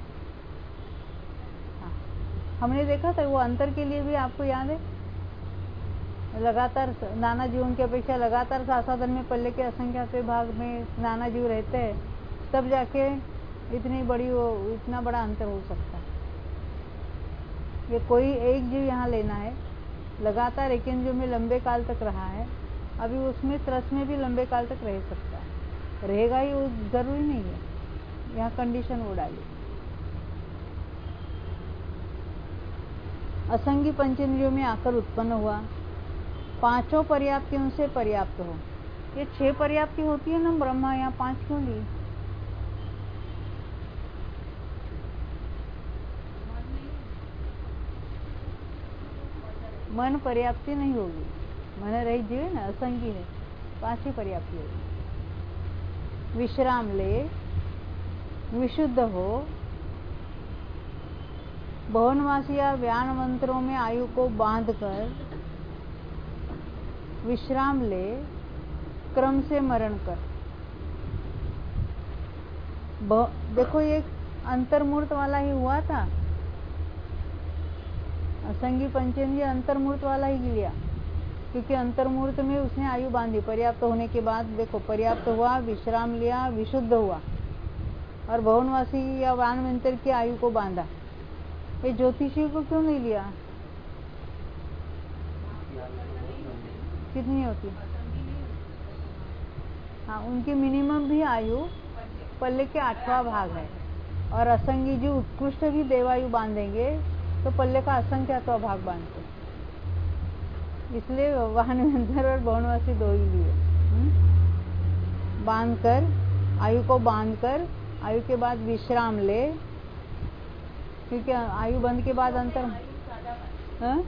हाँ, हमने देखा था वो अंतर के लिए भी, आपको याद है, लगातार नाना जीवों की अपेक्षा लगातार सासाधन में पल्ले के असंख्यात भाग में नाना जीव रहते हैं, तब जाके इतना बड़ा अंतर हो सकता है। ये कोई एक जीव यहाँ लेना है, लगातार एकेंद्रियों में लंबे काल तक रहा है, अभी उसमें त्रस में भी लंबे काल तक रह सकता है, रहेगा ही वो जरूरी नहीं है, यहाँ कंडीशन वो डाली। असंगी पंचेंद्रियों में आकर उत्पन्न हुआ, पांचों पर्याप्तियों से पर्याप्त हो। ये 6 पर्याप्ति होती है ना ब्रह्मा, यहाँ 5 क्यों ली? मन पर्याप्ति नहीं होगी, मन रही जीव है ना, असंगी है, 5 ही पर्याप्ति होगी। विश्राम ले, विशुद्ध हो, भवनवासी या व्यान मंत्रों में आयु को बांधकर विश्राम ले, क्रम से मरण कर। देखो, ये अंतर्मूर्त वाला ही हुआ था, असंगी पंचेंद्रिय अंतर्मूर्त वाला ही लिया, क्योंकि अंतर्मूर्त में उसने आयु बांधी पर्याप्त होने के बाद। देखो, पर्याप्त हुआ, विश्राम लिया, विशुद्ध हुआ, और भवनवासी या व्यान मंत्र की आयु को बांधा। ये ज्योतिषी को क्यों नहीं लिया? कितनी होती? हाँ, उनकी मिनिमम भी आयु पल्ले के 8वां भाग है, और असंगी जो उत्कृष्ट भी देवायु बांधेंगे तो पल्ले का असंख्यातवां भाग बांधते, इसलिए वाहनवंतर और भवनवासी 2 ही लिए। बांधकर, आयु को बांधकर, आयु के बाद विश्राम ले, क्योंकि आयु बंद के बाद अंतर। हाँ,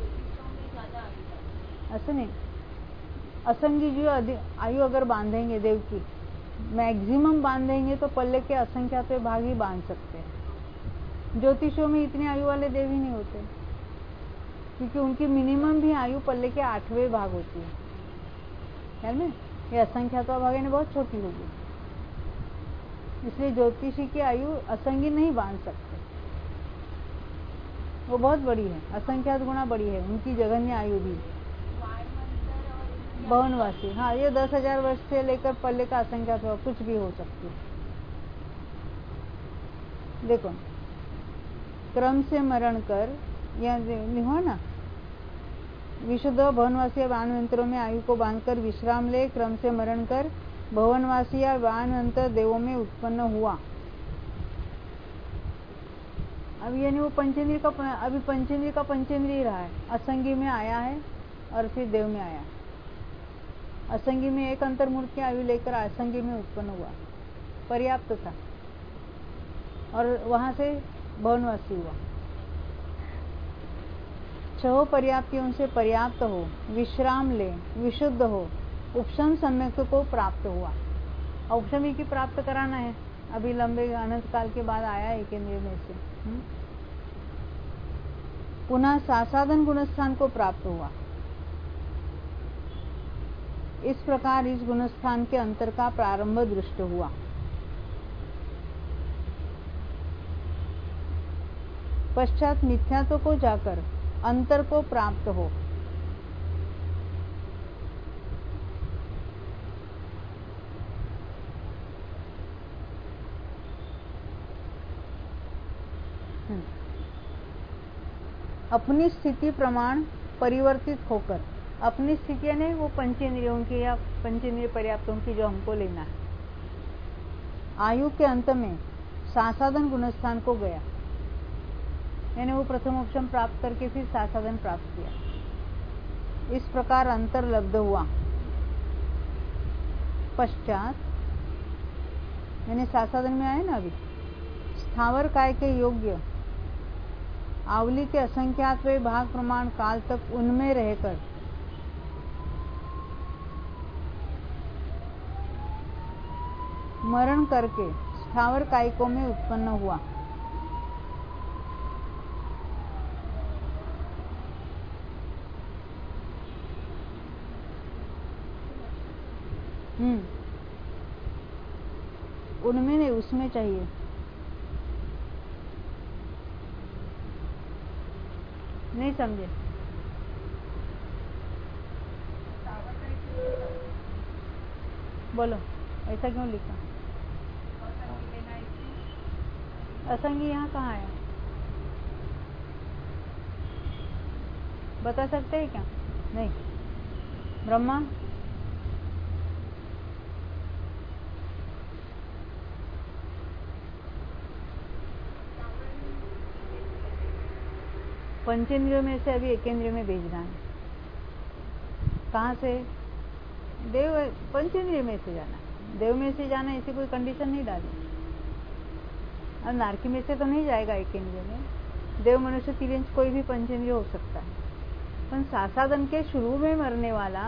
ऐसा नहीं, असंगी जो आयु अगर बांधेंगे देव की, मैक्सिमम बांधेंगे तो पल्ले के असंख्यात भाग ही बांध सकते हैं। ज्योतिषों में इतनी आयु वाले देव ही नहीं होते, क्योंकि उनकी मिनिमम भी आयु पल्ले के 8वें भाग होती है। ख्याल में, ये असंख्यात भाग है बहुत छोटी होगी, इसलिए ज्योतिषी की आयु असंगी नहीं बांध सकते, वो बहुत बड़ी है, असंख्यात गुना बड़ी है उनकी जघन्य आयु भी। भवनवासी, हाँ, ये 10,000 वर्ष से लेकर पल्ले का असंख्यात कुछ भी हो सकती है। देखो, क्रम से मरण कर, या लिखो ना, विशुद्ध भवनवासी व्यानवंतरों में आयु को बांधकर विश्राम ले, क्रम से मरण कर, भवनवासी या व्यानवंतर देवों में उत्पन्न हुआ। अब यानी वो पंचेंद्रिय का, अभी पंचेंद्रिय का पंचेंद्रिय रहा है, असंगी में आया है और फिर देव में आया। असंगी में एक अंतर्मूर्त की आयु लेकर असंगी में उत्पन्न हुआ, पर्याप्त था, और वहां से भवनवासी हुआ। 6 पर्याप्तियों से पर्याप्त हो, विश्राम ले, विशुद्ध हो, उपशम सम्यक को प्राप्त हुआ। उपशम ही की प्राप्त कराना है, अभी लंबे अनंत काल के बाद आया है केंद्रीय में से। पुनः सासाधन गुणस्थान को प्राप्त हुआ, इस प्रकार इस गुणस्थान के अंतर का प्रारंभ दृष्ट हुआ। पश्चात मिथ्यात्व को जाकर अंतर को प्राप्त हो। अपनी स्थिति प्रमाण परिवर्तित होकर, अपनी स्थिति यानी वो पंचेंद्रियों की या पंचेंद्रिय पर्याप्तों की जो हमको लेना है, आयु के अंत में सासाधन गुणस्थान को गया, यानी वो प्रथम उपशम प्राप्त करके फिर सासाधन प्राप्त किया। इस प्रकार अंतर लब्ध हुआ। पश्चात यानी सासाधन में आए ना, अभी स्थावर काय के योग्य आवली के असंख्यात वे भाग प्रमाण काल तक उनमें रहकर मरण करके स्थावर कायिकों में उत्पन्न हुआ। उनमें नहीं, उसमें चाहिए। नहीं समझे? बोलो, ऐसा क्यों लिखा? असंगी यहाँ कहाँ है? बता सकते हैं क्या? नहीं। ब्रह्मा पंचेंद्रियों में से अभी एकेंद्रिय में भेजना है। कहाँ से? देव पंचेंद्रिय में से जाना है। देव में से जाना, ऐसी कोई कंडीशन नहीं डाली। अब नारकी में से तो नहीं जाएगा एकेंद्रिय में। देव मनुष्य तिर्यंच कोई भी पंचेंद्रिय हो सकता है, पर सासाधन के शुरू में मरने वाला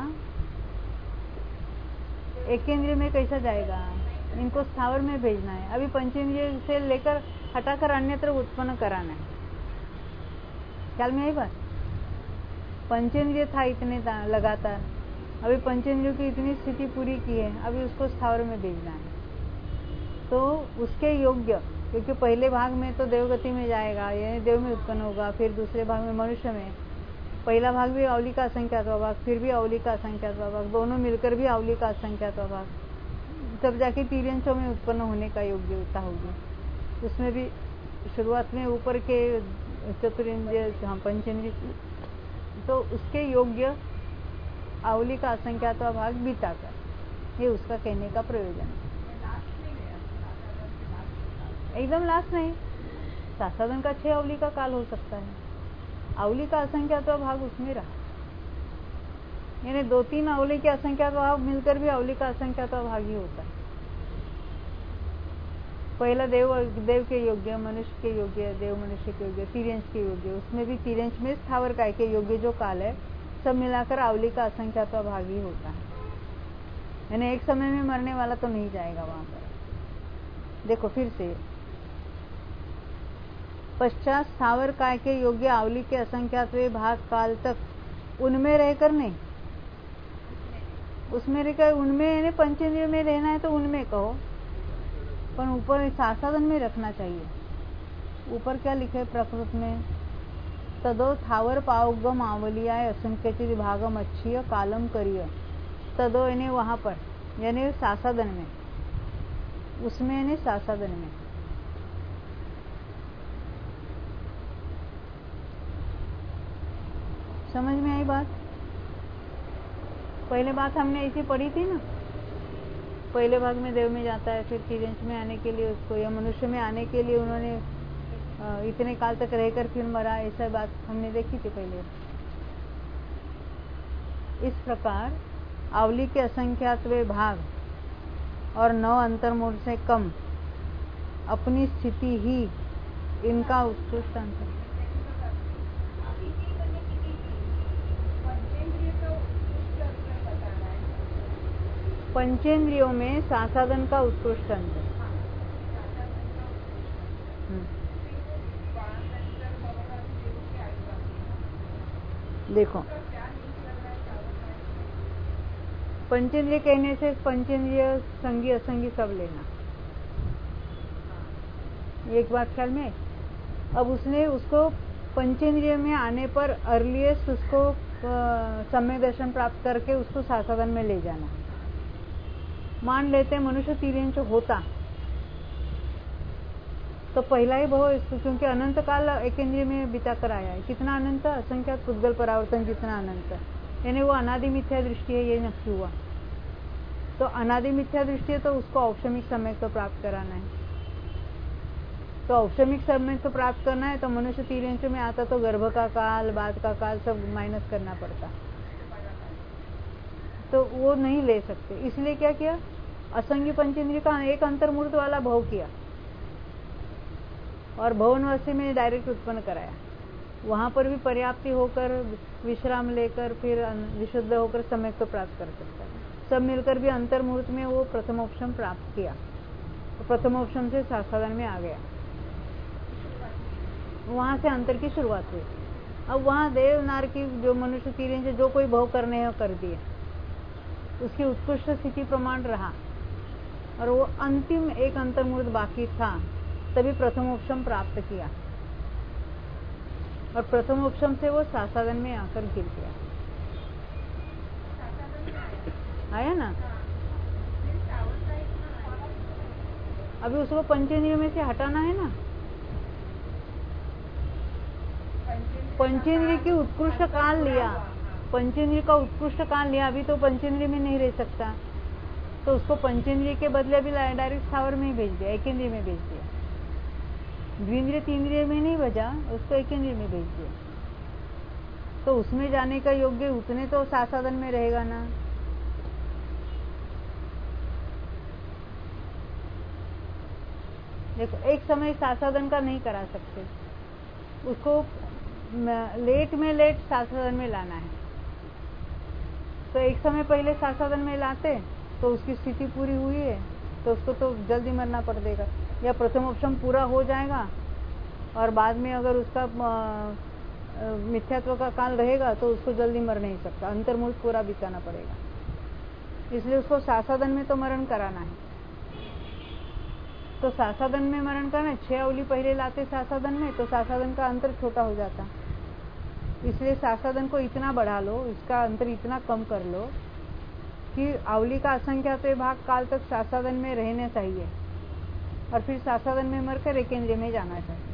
एकेंद्रिय में कैसा जाएगा? इनको स्थावर में भेजना है। अभी पंचेंद्रिय से लेकर हटाकर अन्यत्र उत्पन्न कराना है। ख्याल में आई बात? पंचेंद्रिय था इतने लगातार, अभी पंचेंद्रियों की इतनी स्थिति पूरी की है, अभी उसको स्थावर में भेजना है। तो उसके योग्य, क्योंकि पहले भाग में तो देवगति में जाएगा, यानी देव में उत्पन्न होगा, फिर दूसरे भाग में मनुष्य में। पहला भाग भी अवली का असंख्यातवा भाग, फिर भी अवली का असंख्यातवा भाग, दोनों मिलकर भी अवली का असंख्यातवा भाग, तब जाके तिर्यंचों में उत्पन्न होने का योग्यता होगी। उसमें भी शुरुआत में ऊपर के चतुरेंद्रिय, पंचेंद्रिय, तो उसके योग्य अवली का असंख्यातवा भाग बीताकर, ये उसका कहने का प्रयोजन है। एकदम लास्ट नहीं, सासाधन का 6 अवली का काल हो सकता है। अवली का असंख्यातवा भाग उसमें रहा, यानी 2-3 अवली के असंख्यातवा भाग मिलकर भी अवली का असंख्यातवा भाग ही होता है। पहला देव के योग्य, मनुष्य के योग्य, देव मनुष्य के योग्य, तिर्यंच के योग्य, उसमें भी तिर्यंच में स्थावर काय के योग्य जो काल है, सब मिलाकर अवली का असंख्यातवा भाग ही होता है। यानी एक समय में मरने वाला तो नहीं जाएगा वहां पर। देखो फिर से, पश्चात स्थावर काय के योग्य अवली के असंख्यातवे भाग काल तक उनमें रहकर, नहीं उसमें रहकर, उनमें यानी पंचेंद्रिय में रहना है तो उनमें कहो, पर ऊपर सासाधन में रखना चाहिए। ऊपर क्या लिखे प्रकृत में? तदो थावर पावगम आवलियाय असंख्यचित भागम अच्छिय कालम करिय। तदो यानी वहां पर, यानी सासाधन में, उसमें यानी सासाधन में। समझ में आई बात? पहले बात हमने ऐसी पढ़ी थी ना, पहले भाग में देव में जाता है, फिर तिर्यंच में आने के लिए उसको, या मनुष्य में आने के लिए उन्होंने इतने काल तक रहकर फिर मरा, ऐसा बात हमने देखी थी पहले। इस प्रकार अवली के असंख्यातवे भाग और 9 अंतर्मूल से कम अपनी स्थिति ही इनका उत्कृष्ट अंतर। पंचेंद्रियों में सासाधन का उत्कृष्ट अंतर। देखो पंचेंद्रिय कहने से पंचेंद्रिय संगी असंगी सब लेना, एक बात ख्याल में। अब उसने उसको पंचेंद्रिय में आने पर अर्लीस्ट उसको सम्यक दर्शन प्राप्त करके उसको साधन में ले जाना। मान लेते मनुष्य 3 इंच होता तो पहला ही भाव इसको, क्योंकि अनंत काल एक इंद्रिय में बिता कर आया है। कितना अनंत? असंख्यात पुद्गल परावर्तन जितना अनंत, यानी वो अनादि मिथ्या दृष्टि है, ये नक्की हुआ। तो अनादि मिथ्या दृष्टि है तो उसको औक्षमिक समय को प्राप्त कराना है। तो औक्षमिक समय को प्राप्त करना है तो मनुष्य 3 इंच में आता तो गर्भ का काल, बाद का काल सब माइनस करना पड़ता, तो वो नहीं ले सकते। इसलिए क्या किया? असंगी पंचेंद्रिय का एक अंतर्मूर्त वाला भाव किया और भवनवासी में डायरेक्ट उत्पन्न कराया। वहां पर भी पर्याप्ति होकर विश्राम लेकर फिर विशुद्ध होकर समय को प्राप्त कर सकता है। सब मिलकर भी अंतर्मूर्त में वो प्रथमोपशम प्राप्त किया, तो प्रथमोपशम से साधन में आ गया। वहां से अंतर की शुरुआत हुई। अब वहां देव नार की जो मनुष्य 3 इंच जो कोई भाव करने हैं कर दिए, उसकी उत्कृष्ट स्थिति प्रमाण रहा और वो अंतिम एक अंतर्मूर्त बाकी था, तभी प्रथमोपशम प्राप्त किया और प्रथमोपशम से वो साधन में आकर गिर गया। आया ना? अभी उसको पंचेंद्रिय में से हटाना है ना। पंचेंद्रिय की उत्कृष्ट काल लिया, पंचेंद्रिय का उत्कृष्ट काल लिया, अभी तो पंचेंद्रिय में नहीं रह सकता, तो उसको पंचेंद्रिय के बदले भी डायरेक्ट स्थावर में ही भेज दिया, एक इंद्रिय में भेज दिया। द्विंद्रिय 3 इंद्रिय में नहीं भेजा, उसको एक इंद्रिय में भेज दिया। तो उसमें जाने का योग्य उतने तो साधन में रहेगा ना। देखो एक समय साधन का नहीं करा सकते, उसको लेट में लेट साधन में लाना है। तो एक समय पहले साधन में लाते तो उसकी स्थिति पूरी हुई है तो उसको तो जल्दी मरना पड़ेगा, या प्रथमोपशम पूरा हो जाएगा और बाद में अगर उसका मिथ्यात्व का काल रहेगा तो उसको जल्दी मर नहीं सकता, अंतर्मूर्त पूरा बिताना पड़ेगा। इसलिए उसको साधन में तो मरण कराना है। तो साधन में मरण करना, 6 अवली पहले लाते साधन में तो साधन का अंतर छोटा हो जाता, इसलिए साधन को इतना बढ़ा लो, इसका अंतर इतना कम कर लो कि अवली का असंख्यात भाग काल तक साधन में रहना चाहिए और फिर साधन में मरकर एक इंद्रिय में जाना चाहिए।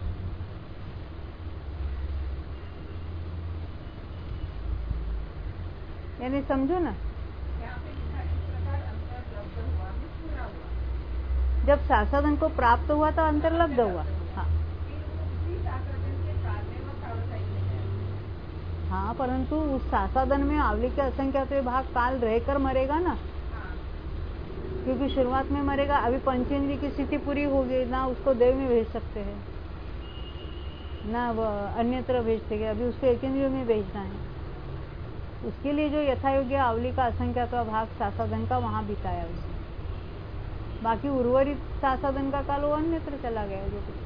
यानी समझो ना, जब साधन को प्राप्त हुआ तो अंतर्लब्ध हुआ। हाँ, परंतु उस साधन में आवली के असंख्यात भाग काल रहकर मरेगा ना, क्योंकि शुरुआत में मरेगा। अभी पंचेंद्रिय की स्थिति पूरी होगी ना, उसको देव में भेज सकते हैं ना अन्यत्र भेजते हैं, अभी उसको एक इंद्रिय में भेजना है। उसके लिए जो यथायोग्य आवली का असंख्यात भाग साधन का वहां बिताया उसने, बाकी उर्वरित साधन का काल वो अन्यत्र चला गया। जो कुछ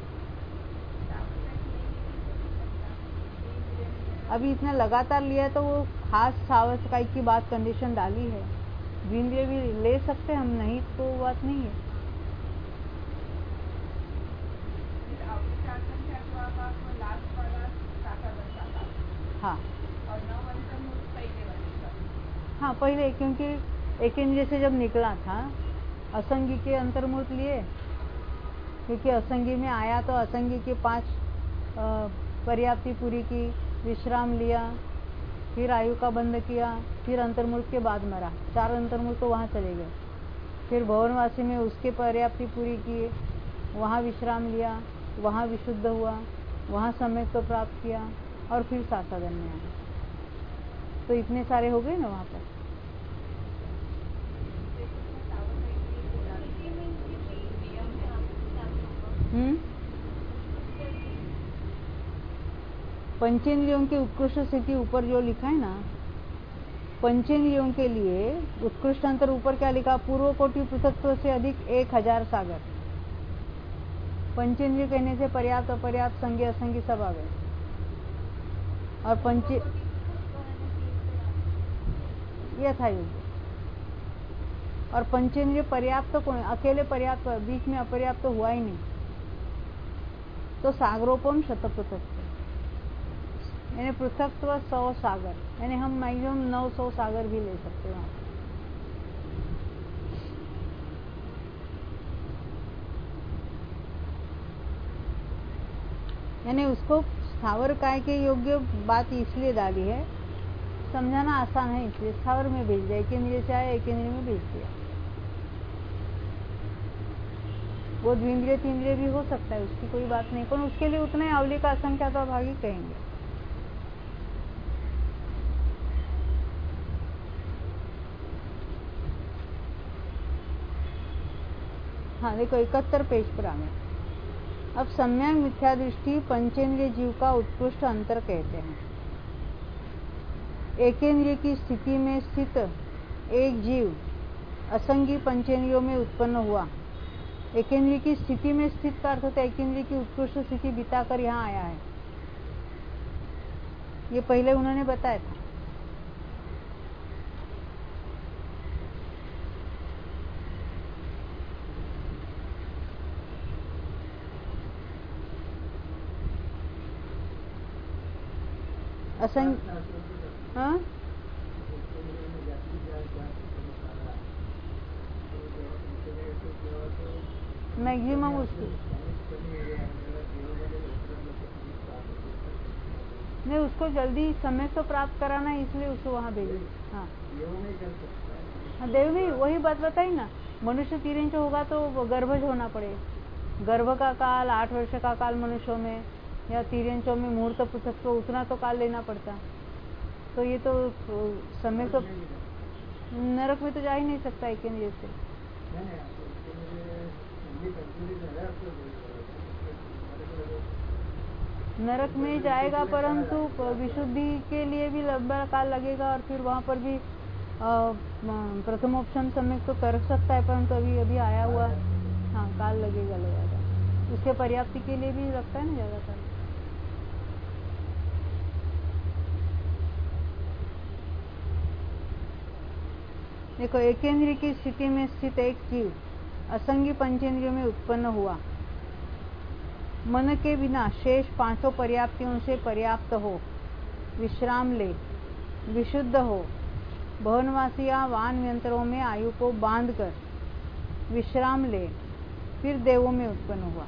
अभी इतना लगातार लिया तो वो खास सावधाई की बात कंडीशन डाली है। द्विंद्रिय भी ले सकते हम, नहीं तो बात नहीं है। हाँ हाँ, पहले, क्योंकि एक इंद्रिय से जब निकला था असंगी के अंतर्मूर्त लिए, क्योंकि असंगी में आया तो असंगी के 5 पर्याप्ति पूरी की, विश्राम लिया, फिर आयु का बंद किया, फिर अंतर्मूर्त के बाद मरा। 4 अंतर्मूर्त तो वहां चले गए। फिर भवनवासी में उसके पर्याप्ति पूरी की, वहां विश्राम लिया, वहां विशुद्ध हुआ, वहां सम्यक को प्राप्त किया और फिर साधन में आया। तो इतने सारे हो गए ना वहां पर। पंचेंद्रियों की उत्कृष्ट स्थिति ऊपर जो लिखा है ना, पंचेंद्रियों के लिए उत्कृष्ट अंतर ऊपर क्या लिखा? पूर्व कोटि पृथक्त्व से अधिक 1000 सागर। पंचेंद्रिय कहने से पर्याप्त, अपर्याप्त, संज्ञा, असंज्ञ सब आ गए। और यथायोग्य और पंचेंद्रिय पर्याप्त तो कौन, अकेले पर्याप्त, बीच में अपर्याप्त तो हुआ ही नहीं। तो सागरोपम शतपृथक, यानी पृथकत्व 100 सागर, यानी हम मैक्सिमम 900 सागर भी ले सकते हैं। यानी उसको स्थावर काय के योग्य बात इसलिए डाली है, समझाना आसान है इसलिए स्थावर में भेज दिया, एक इंद्रिय से आया एक इंद्रिय में भेज दिया। वो द्विंद्रिय तीन्द्रिय भी हो सकता है, उसकी कोई बात नहीं, पर उसके लिए उतना ही अवली का असंख्या तो अभागी कहेंगे। हाँ देखो 71 पेज पर आ गए। अब सम्यक मिथ्या दृष्टि पंचेंद्रिय जीव का उत्कृष्ट अंतर कहते हैं। एकेंद्रिय की स्थिति में स्थित एक जीव असंगी पंचेंद्रियों में उत्पन्न हुआ। एकेंद्रिय की स्थिति में स्थित का अर्थ होता है एकेंद्रिय की उत्कृष्ट स्थिति बिताकर यहाँ आया है, ये पहले उन्होंने बताया था। असंग हाँ मैक्सिमम उसकी नहीं, उसको जल्दी समय तो प्राप्त कराना है, इसलिए उसको वहाँ भेजी। हाँ हाँ देव नहीं, वही बात बताई ना, मनुष्य तीरेंच होगा तो गर्भज होना पड़ेगा। गर्भ का काल 8 वर्ष का काल मनुष्यों में, या तीरेंचों में मुहूर्त पृथक, तो उतना तो काल लेना पड़ता। तो ये तो समय तो नरक में तो जा ही नहीं सकता एक इंद्रिय से। नरक में जाएगा, परंतु विशुद्धि के लिए भी लंबा काल लगेगा, और फिर वहाँ पर भी प्रथमोपशम समय तो कर सकता है, परंतु अभी आया हुआ हाँ काल लगेगा। उसके पर्याप्ति के लिए भी लगता है ना ज्यादा काल। देखो एकेंद्रिय की स्थिति में स्थित एक जीव असंगी पंचेंद्रियों में उत्पन्न हुआ। मन के बिना शेष 5 पर्याप्तियों से पर्याप्त हो, विश्राम ले, विशुद्ध हो, भवनवासी या वान यंत्रों में आयु को बांधकर विश्राम ले, फिर देवों में उत्पन्न हुआ।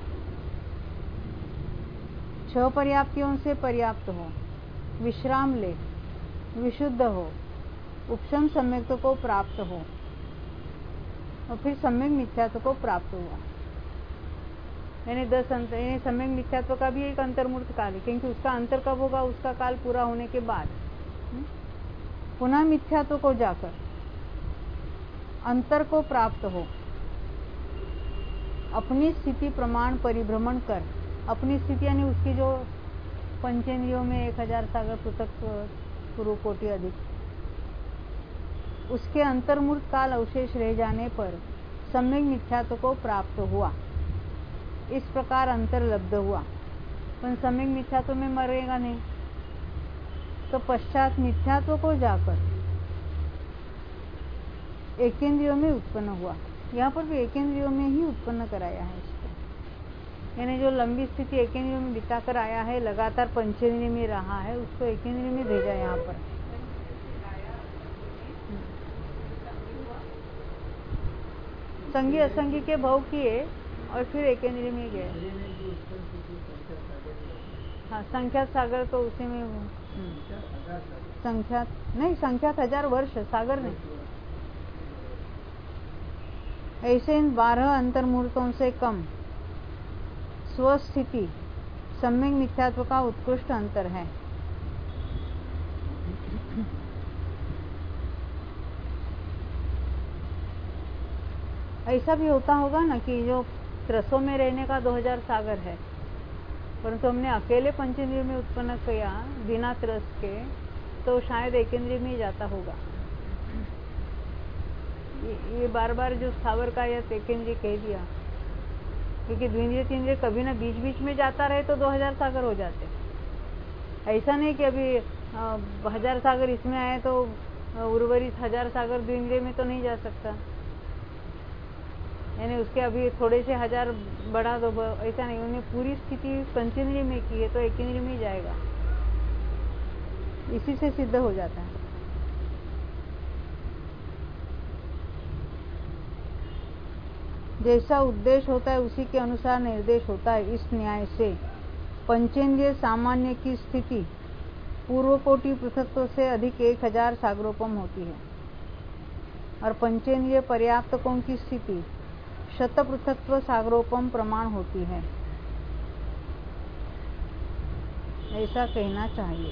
6 पर्याप्तियों से पर्याप्त हो, विश्राम ले, विशुद्ध हो, उपशम सम्यक्त्व को प्राप्त हो, और फिर सम्यक मिथ्यात्व को प्राप्त हुआ। यानी 10 अंतर, यानी सम्यक मिथ्यात्व का भी एक अंतर्मूर्त काल है, क्योंकि उसका अंतर कब होगा, उसका काल पूरा होने के बाद। पुनः मिथ्यात्व को जाकर अंतर को प्राप्त हो, अपनी स्थिति प्रमाण परिभ्रमण कर, अपनी स्थिति यानी उसकी जो पंचेंद्रियों में 1000 सागर पृथक पूर्व कोटि अधिक, उसके अंतर्मूर्त काल अवशेष रह जाने पर सम्यक मिथ्यात्व को प्राप्त हुआ। इस प्रकार अंतर लब्ध हुआ, पर सम्यक मिथ्यात्व में मरेगा नहीं, तो पश्चात मिथ्यात्व को जाकर एकेंद्रियों में उत्पन्न हुआ। यहाँ पर भी एकेंद्रियों में ही उत्पन्न कराया है इसको, यानी जो लंबी स्थिति एकेंद्रियों में बिताकर आया है, लगातार पंचेंद्रिय में रहा है, उसको एकेंद्रिय में भेजा यहाँ पर। संगी असंगी के भाव किए और फिर एकेंद्रिय में गए। हाँ संख्यात सागर तो उसी में संख्यात नहीं, संख्यात 1000 वर्ष, सागर नहीं। ऐसे इन 12 अंतर्मूर्तों से कम स्वस्थिति सम्यक मिथ्यात्व का उत्कृष्ट अंतर है। ऐसा भी होता होगा ना कि जो त्रसों में रहने का 2000 सागर है, परंतु हमने अकेले पंचेंद्रिय में उत्पन्न किया बिना त्रस के, तो शायद एकेंद्रिय में ही जाता होगा। ये बार बार जो स्थावर का या एकेंद्रिय कह दिया, क्योंकि द्विंद्रिय तीन्द्रिय कभी ना बीच बीच में जाता रहे तो 2000 सागर हो जाते। ऐसा नहीं कि अभी 1000 सागर इसमें आए तो उर्वरित 1000 सागर द्विंद्रिय में तो नहीं जा सकता। यानी उसके अभी थोड़े से 1000 बढ़ा दो, ऐसा नहीं, उन्हें पूरी स्थिति पंचेंद्रिय में की है तो एकेंद्रिय में ही जाएगा। इसी से सिद्ध हो जाता है। जैसा उद्देश्य होता है उसी के अनुसार निर्देश होता है। इस न्याय से पंचेंद्रिय सामान्य की स्थिति पूर्व कोटि पृथक्त्व से अधिक 1000 सागरोपम होती है और पंचेंद्रिय पर्याप्तकों की स्थिति शत पृथक्त्व सागरोपम प्रमाण होती है, ऐसा कहना चाहिए।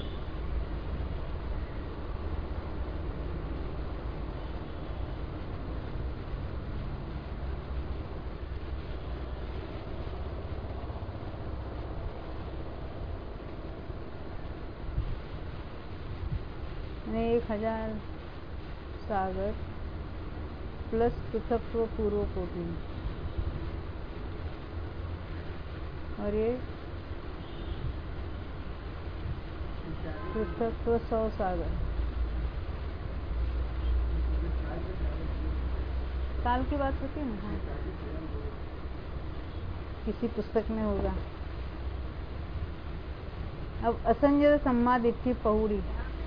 यानी 1000 सागर प्लस पृथक्त्व पूर्व कोटि और ये पृथक्त्व 100 सागर। काल की बात होती है ना, किसी पुस्तक में होगा। अब असंजय सम्मादित्य पहुड़ी,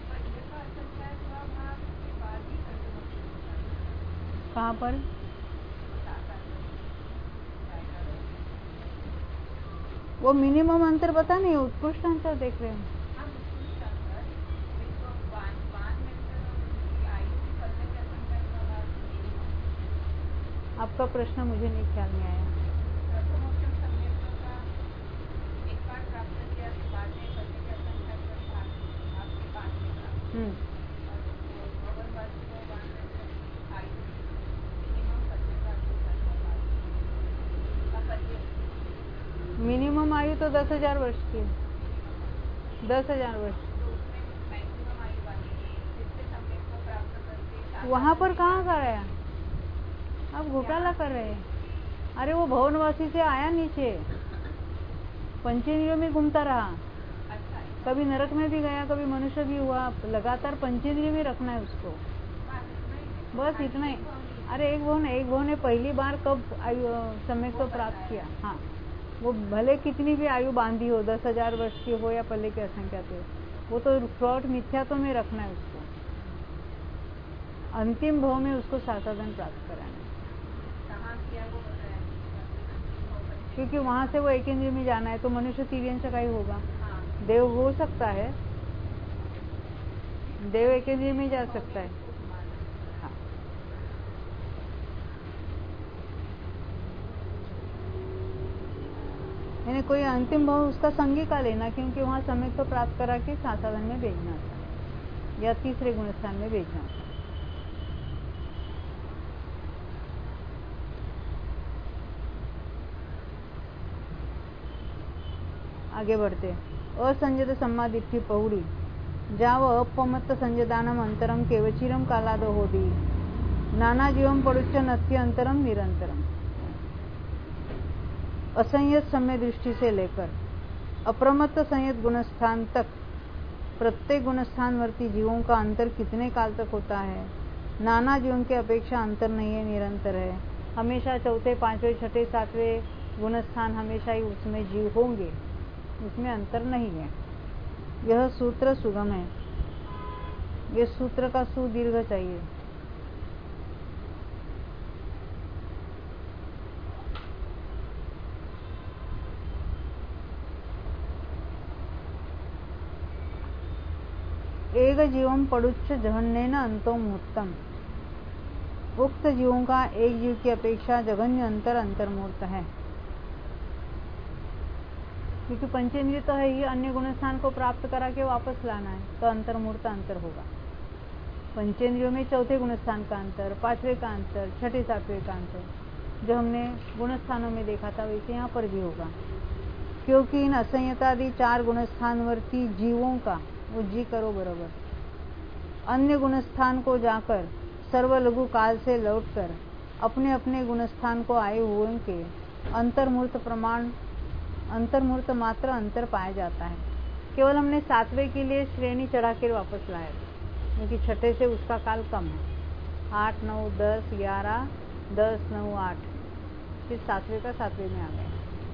कहाँ पर? वो मिनिमम अंतर पता नहीं, उत्कृष्ट अंतर देख रहे हैं। आपका प्रश्न मुझे नहीं ख्याल में आया। मिनिमम आयु तो 10,000 वर्ष की, 10,000 वर्ष। वहां पर कहाँ कर रहे हैं आप? घोटाला कर रहे हैं। अरे वो भवनवासी से आया नीचे, पंचेंद्रियों में घूमता रहा, कभी नरक में भी गया, कभी मनुष्य भी हुआ, लगातार पंचेंद्रिय में रखना है उसको, बस इतना ही। अरे एक भवन ने पहली बार कब आयु सम्यक तो प्राप्त किया? हाँ, वो भले कितनी भी आयु बांधी हो, 10,000 वर्ष की हो या पहले के असंख्यात हो, वो तो फ्रॉड मिथ्यात्व में रखना है उसको। अंतिम भाव में उसको साधन प्राप्त कराना है, क्योंकि वहां से वो एकेंद्रिय में जाना है। तो मनुष्य तिर्यंश का ही होगा, देव हो सकता है, देव एकेंद्रिय में जा सकता है। हाँ। यानी कोई अंतिम भाव उसका संगी का लेना, क्योंकि वहां सम्यक तो प्राप्त करा के साधन में भेजना था या तीसरे गुणस्थान में भेजना था। आगे बढ़ते। असंजत सम्मादित्य पहुड़ी जाव अपमत्त संजदानम अंतरम केवचिरम कालादो होदी नाना जीवम पड़ुच्च नत्य अंतरम निरंतरम। असंयत समय दृष्टि से लेकर अप्रमत्त संयत गुणस्थान तक प्रत्येक गुणस्थानवर्ती जीवों का अंतर कितने काल तक होता है? नाना जीवों की अपेक्षा अंतर नहीं है, निरंतर है। हमेशा चौथे, पांचवें, छठे, सातवें गुणस्थान हमेशा ही उसमें जीव होंगे, उसमें अंतर नहीं है। यह सूत्र सुगम है, यह सूत्र का सुदीर्घ चाहिए। एक जीवम पड़ुच्च जघन्येन अंतो मूर्तम। उक्त जीवों का एक जीव की अपेक्षा जघन्य अंतर अंतर्मूर्त है, क्योंकि पंचेंद्रिय तो है ही, अन्य गुणस्थान को प्राप्त करा के वापस लाना है, तो अंतर्मूर्त अंतर होगा। पंचेंद्रियों में चौथे गुणस्थान का अंतर, पांचवें का अंतर, छठे सातवें का अंतर, जो हमने गुणस्थानों में देखा था वैसे यहाँ पर भी होगा, क्योंकि इन असंयतादि 4 गुणस्थानवर्ती जीवों का, वो जी करो बरोबर, अन्य गुणस्थान को जाकर सर्वलघु काल से लौटकर अपने अपने गुणस्थान को आए हुए के अंतर्मूर्त प्रमाण, अंतर्मूर्त मात्र अंतर पाया जाता है। केवल हमने 7वें के लिए श्रेणी चढ़ा कर वापस लाया, क्योंकि छठे से उसका काल कम है। 8, 9, 10, 11, 10, 9, 8 फिर 7वें का 7वें में आ गया।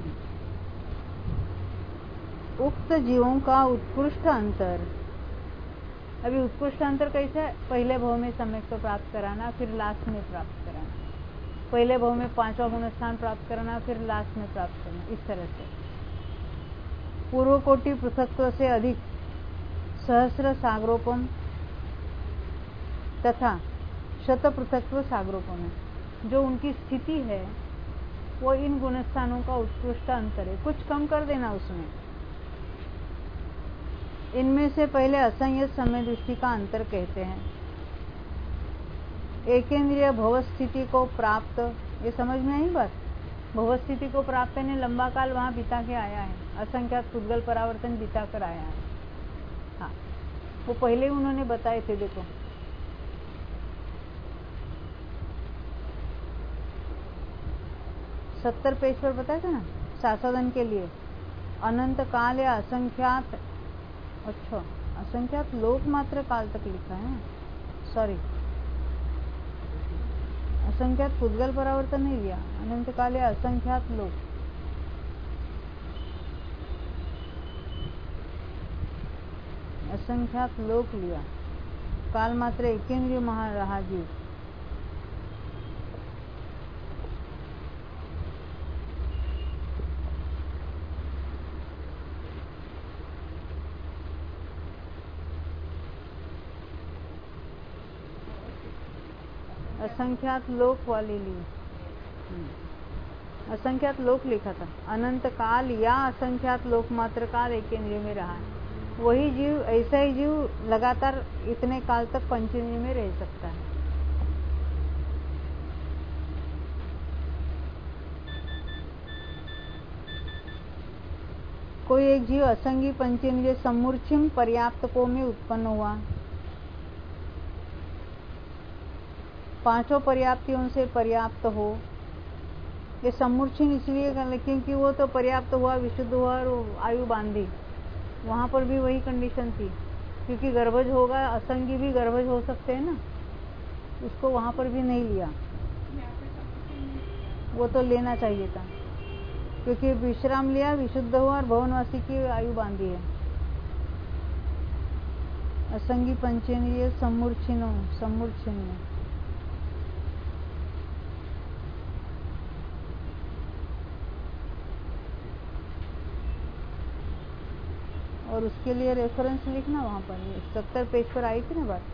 उक्त जीवों का उत्कृष्ट अंतर। अभी उत्कृष्ट अंतर कैसे है? पहले भाव में सम्यक तो प्राप्त कराना, फिर लास्ट में प्राप्त कराना। पहले भाव में 5वां गुण स्थान प्राप्त कराना, फिर लास्ट में प्राप्त करना। इस तरह से पूर्व कोटि पृथक्त्व से अधिक सहस्र सागरोपम तथा शत पृथक्त्व सागरोपम है। जो उनकी स्थिति है वो इन गुणस्थानों का उत्कृष्ट अंतर है। कुछ कम कर देना उसमें। इनमें से पहले असंयत समय दृष्टि का अंतर कहते हैं। एकेंद्रिय भव स्थिति को प्राप्त, ये समझ में आई बात? भव स्थिति को प्राप्त ने लंबा काल वहां बिता के आया है, असंख्यात पुद्गल परावर्तन बिता कर आया है। हाँ, वो पहले उन्होंने बताए थे। देखो 70 पेज पर बताया था ना, सासाधन के लिए अनंत काल या असंख्यात, अच्छा असंख्यात लोक मात्र काल तक लिखा है, सॉरी असंख्यात पुद्गल परावर्तन नहीं लिया, अनंत काल या असंख्यात लोक। असंख्यात लोक लिया, काल मात्र एकेंद्रिय महा रहा जीव। असंख्यात लोक वाली ली, असंख्यात लोक लिखा था। अनंत काल या असंख्यात लोक मात्र काल एकेंद्रिय में रहा है। वही जीव, ऐसा ही जीव लगातार इतने काल तक पंचेंद्रिय में रह सकता है। कोई एक जीव असंगी पंचेंद्रिय सम्मूर्छिम पर्याप्तकों में उत्पन्न हुआ, पांचों पर्याप्तियों से पर्याप्त हो। ये सम्मूर्छिन इसलिए क्योंकि वो तो पर्याप्त हुआ, विशुद्ध हुआ और आयु बांधी। वहां पर भी वही कंडीशन थी, क्योंकि गर्भज होगा, असंगी भी गर्भज हो सकते हैं ना, उसको वहां पर भी नहीं लिया। वो तो लेना चाहिए था, क्योंकि विश्राम लिया, विशुद्ध हुआ और भवनवासी की आयु बांधी है। असंगी पंचेंद्रिय सम्मूर्छिनो, सम्मूर्छिन में और उसके लिए रेफरेंस लिखना वहां पर। 70 पेज पर आई थी ना बात,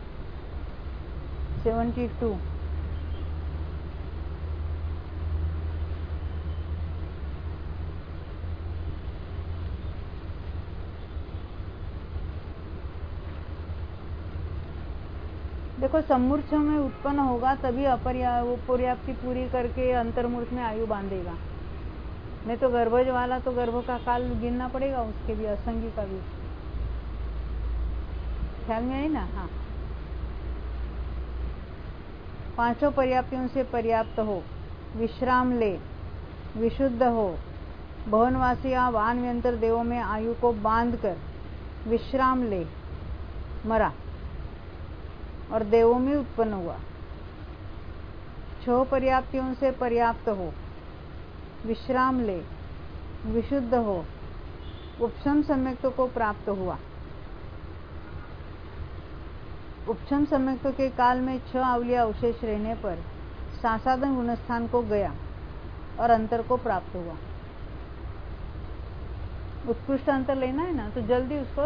72। देखो सम्मूर्छ में उत्पन्न होगा तभी पर्याप्ति पूरी करके अंतर्मूर्छ में आयु बांधेगा, नहीं तो गर्भज वाला तो गर्भ का काल गिनना पड़ेगा, उसके भी असंगी का भी। ख्याल में आई ना? हाँ, पांचों पर्याप्तियों से पर्याप्त हो, विश्राम ले, विशुद्ध हो, भवनवासी या वानव्यंतर देवों में आयु को बांध कर विश्राम ले, मरा और देवों में उत्पन्न हुआ। 6 पर्याप्तियों से पर्याप्त हो, विश्राम ले, विशुद्ध हो, उपशम सम्यक्तों को प्राप्त हुआ। उपशम सम्यक्तों के काल में 6 अवलिया अवशेष रहने पर सासाधन गुणस्थान को गया और अंतर को प्राप्त हुआ। उत्कृष्ट अंतर लेना है ना, तो जल्दी उसको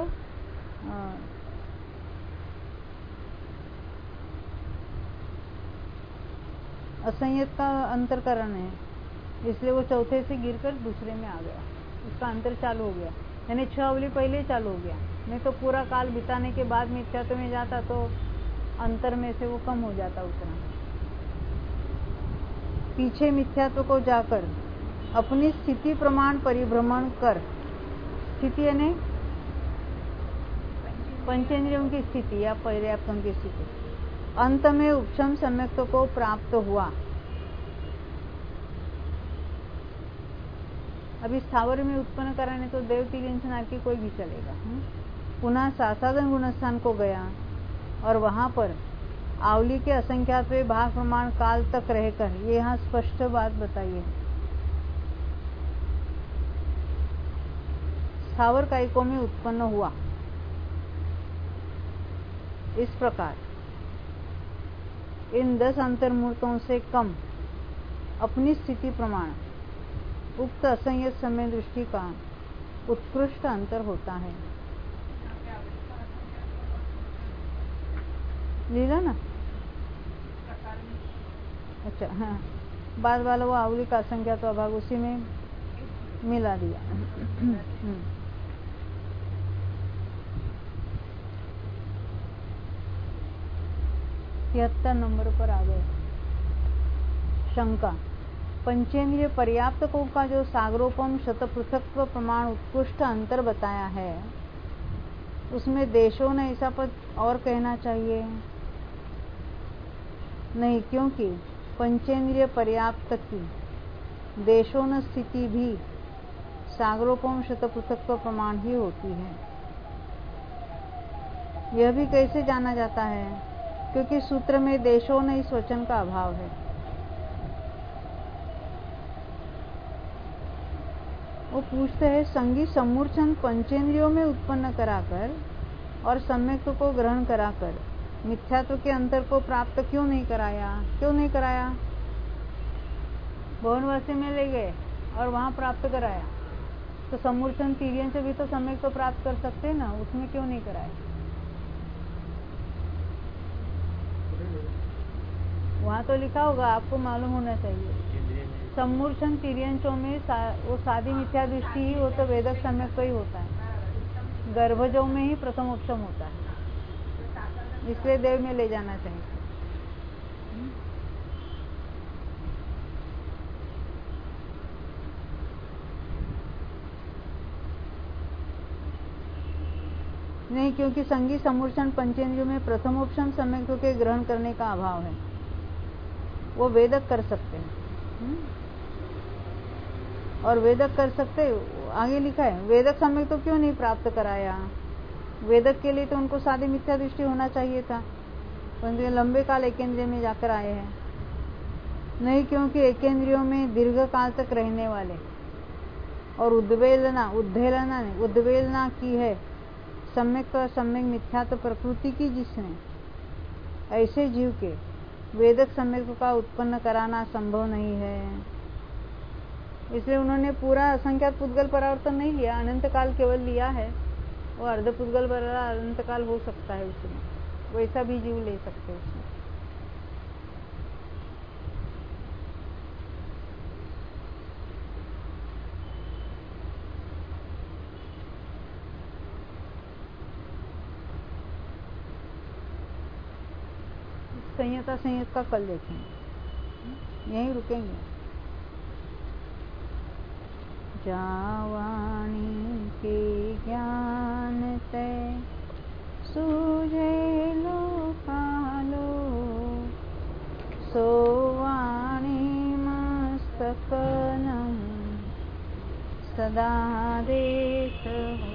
असंयत का अंतर करना है, इसलिए वो चौथे से गिरकर दूसरे में आ गया, उसका अंतर चालू हो गया। यानी 6 अवली पहले ही चालू हो गया, नहीं तो पूरा काल बिताने के बाद मिथ्यात्व में जाता तो अंतर में से वो कम हो जाता उतना। पीछे मिथ्यात्व को जाकर अपनी स्थिति प्रमाण परिभ्रमण कर, स्थिति यानी पंचेंद्रियों की स्थिति या पर्याप्तों की स्थिति, अंत में उपशम सम्यक्तों को प्राप्त हुआ। अभी स्थावर में उत्पन्न कराने तो देव तिलिंचन आदि कोई भी चलेगा। पुनः सासाधन गुणस्थान को गया और वहां पर आवली के असंख्यात भाग प्रमाण काल तक रहकर, ये यहाँ स्पष्ट बात बताइए, स्थावर कायिकों में उत्पन्न हुआ। इस प्रकार इन 10 अंतर्मूर्तों से कम अपनी स्थिति प्रमाण उक्त असंयत समय दृष्टि का उत्कृष्ट अंतर होता है। लीला ना, अच्छा हाँ, बाद वाला वो आवली का असंख्या तो अभाग उसी में मिला दिया। 73 नंबर पर आ गए। शंका, पंचेंद्रिय पर्याप्तकों का जो सागरोपम शतपृथक्त्व प्रमाण उत्कृष्ट अंतर बताया है, उसमें देशों ने ऐसा पद और कहना चाहिए नहीं, क्योंकि पंचेंद्रिय पर्याप्त की देशों न स्थिति भी सागरोपम शतपृथक्त्व प्रमाण ही होती है। यह भी कैसे जाना जाता है? क्योंकि सूत्र में देशों न इस वचन का अभाव है। वो पूछते हैं, संगी सम्मूर्छन पंचेंद्रियों में उत्पन्न कराकर और सम्यक्त्व को ग्रहण कराकर मिथ्यात्व के अंतर को प्राप्त क्यों नहीं कराया? भवनवासी में ले गए और वहां प्राप्त कराया, तो सम्मूर्छन तीर्यन से भी तो सम्यक्त्व प्राप्त कर सकते हैं ना, उसमें क्यों नहीं कराया? वहां तो लिखा होगा, आपको मालूम होना चाहिए। सम्मूर्छन तिर्यंचों में वो सादी मिथ्या दृष्टि ही, वो तो वेदक सम्यक्त्व ही होता है। गर्भजों में ही प्रथम उपशम होता है, इसलिए देव में ले जाना चाहिए। नहीं, क्योंकि संगी सम्मूर्छन पंचेंद्रियों में प्रथमोपशम सम्यक्त्व के ग्रहण करने का अभाव है। वो वेदक कर सकते हैं, और वेदक कर सकते, आगे लिखा है वेदक सम्यक्त्व क्यों नहीं प्राप्त कराया? वेदक के लिए तो उनको सादी मिथ्या दृष्टि होना चाहिए था, परंतु ये लंबे काल एकेंद्रिय में जाकर आए हैं। नहीं, क्योंकि एकेंद्रियों में दीर्घ काल तक रहने वाले और उद्वेलना की है सम्यक और सम्यक मिथ्यात्व प्रकृति की, जिसने ऐसे जीव के वेदक सम्यक्त्व का उत्पन्न कराना संभव नहीं है। इसलिए उन्होंने पूरा असंख्यात पुद्गल परावर्तन नहीं लिया, अनंत काल केवल लिया है। वो अर्ध पुद्गल अनंत काल हो सकता है उसमें, वैसा भी जीव ले सकते हैं उसमें। संयत का कल देखेंगे, यहीं रुकेंगे। जावाणी के ज्ञान ते सूझे लोकालो, सोवाणी मस्तकनम सदा देश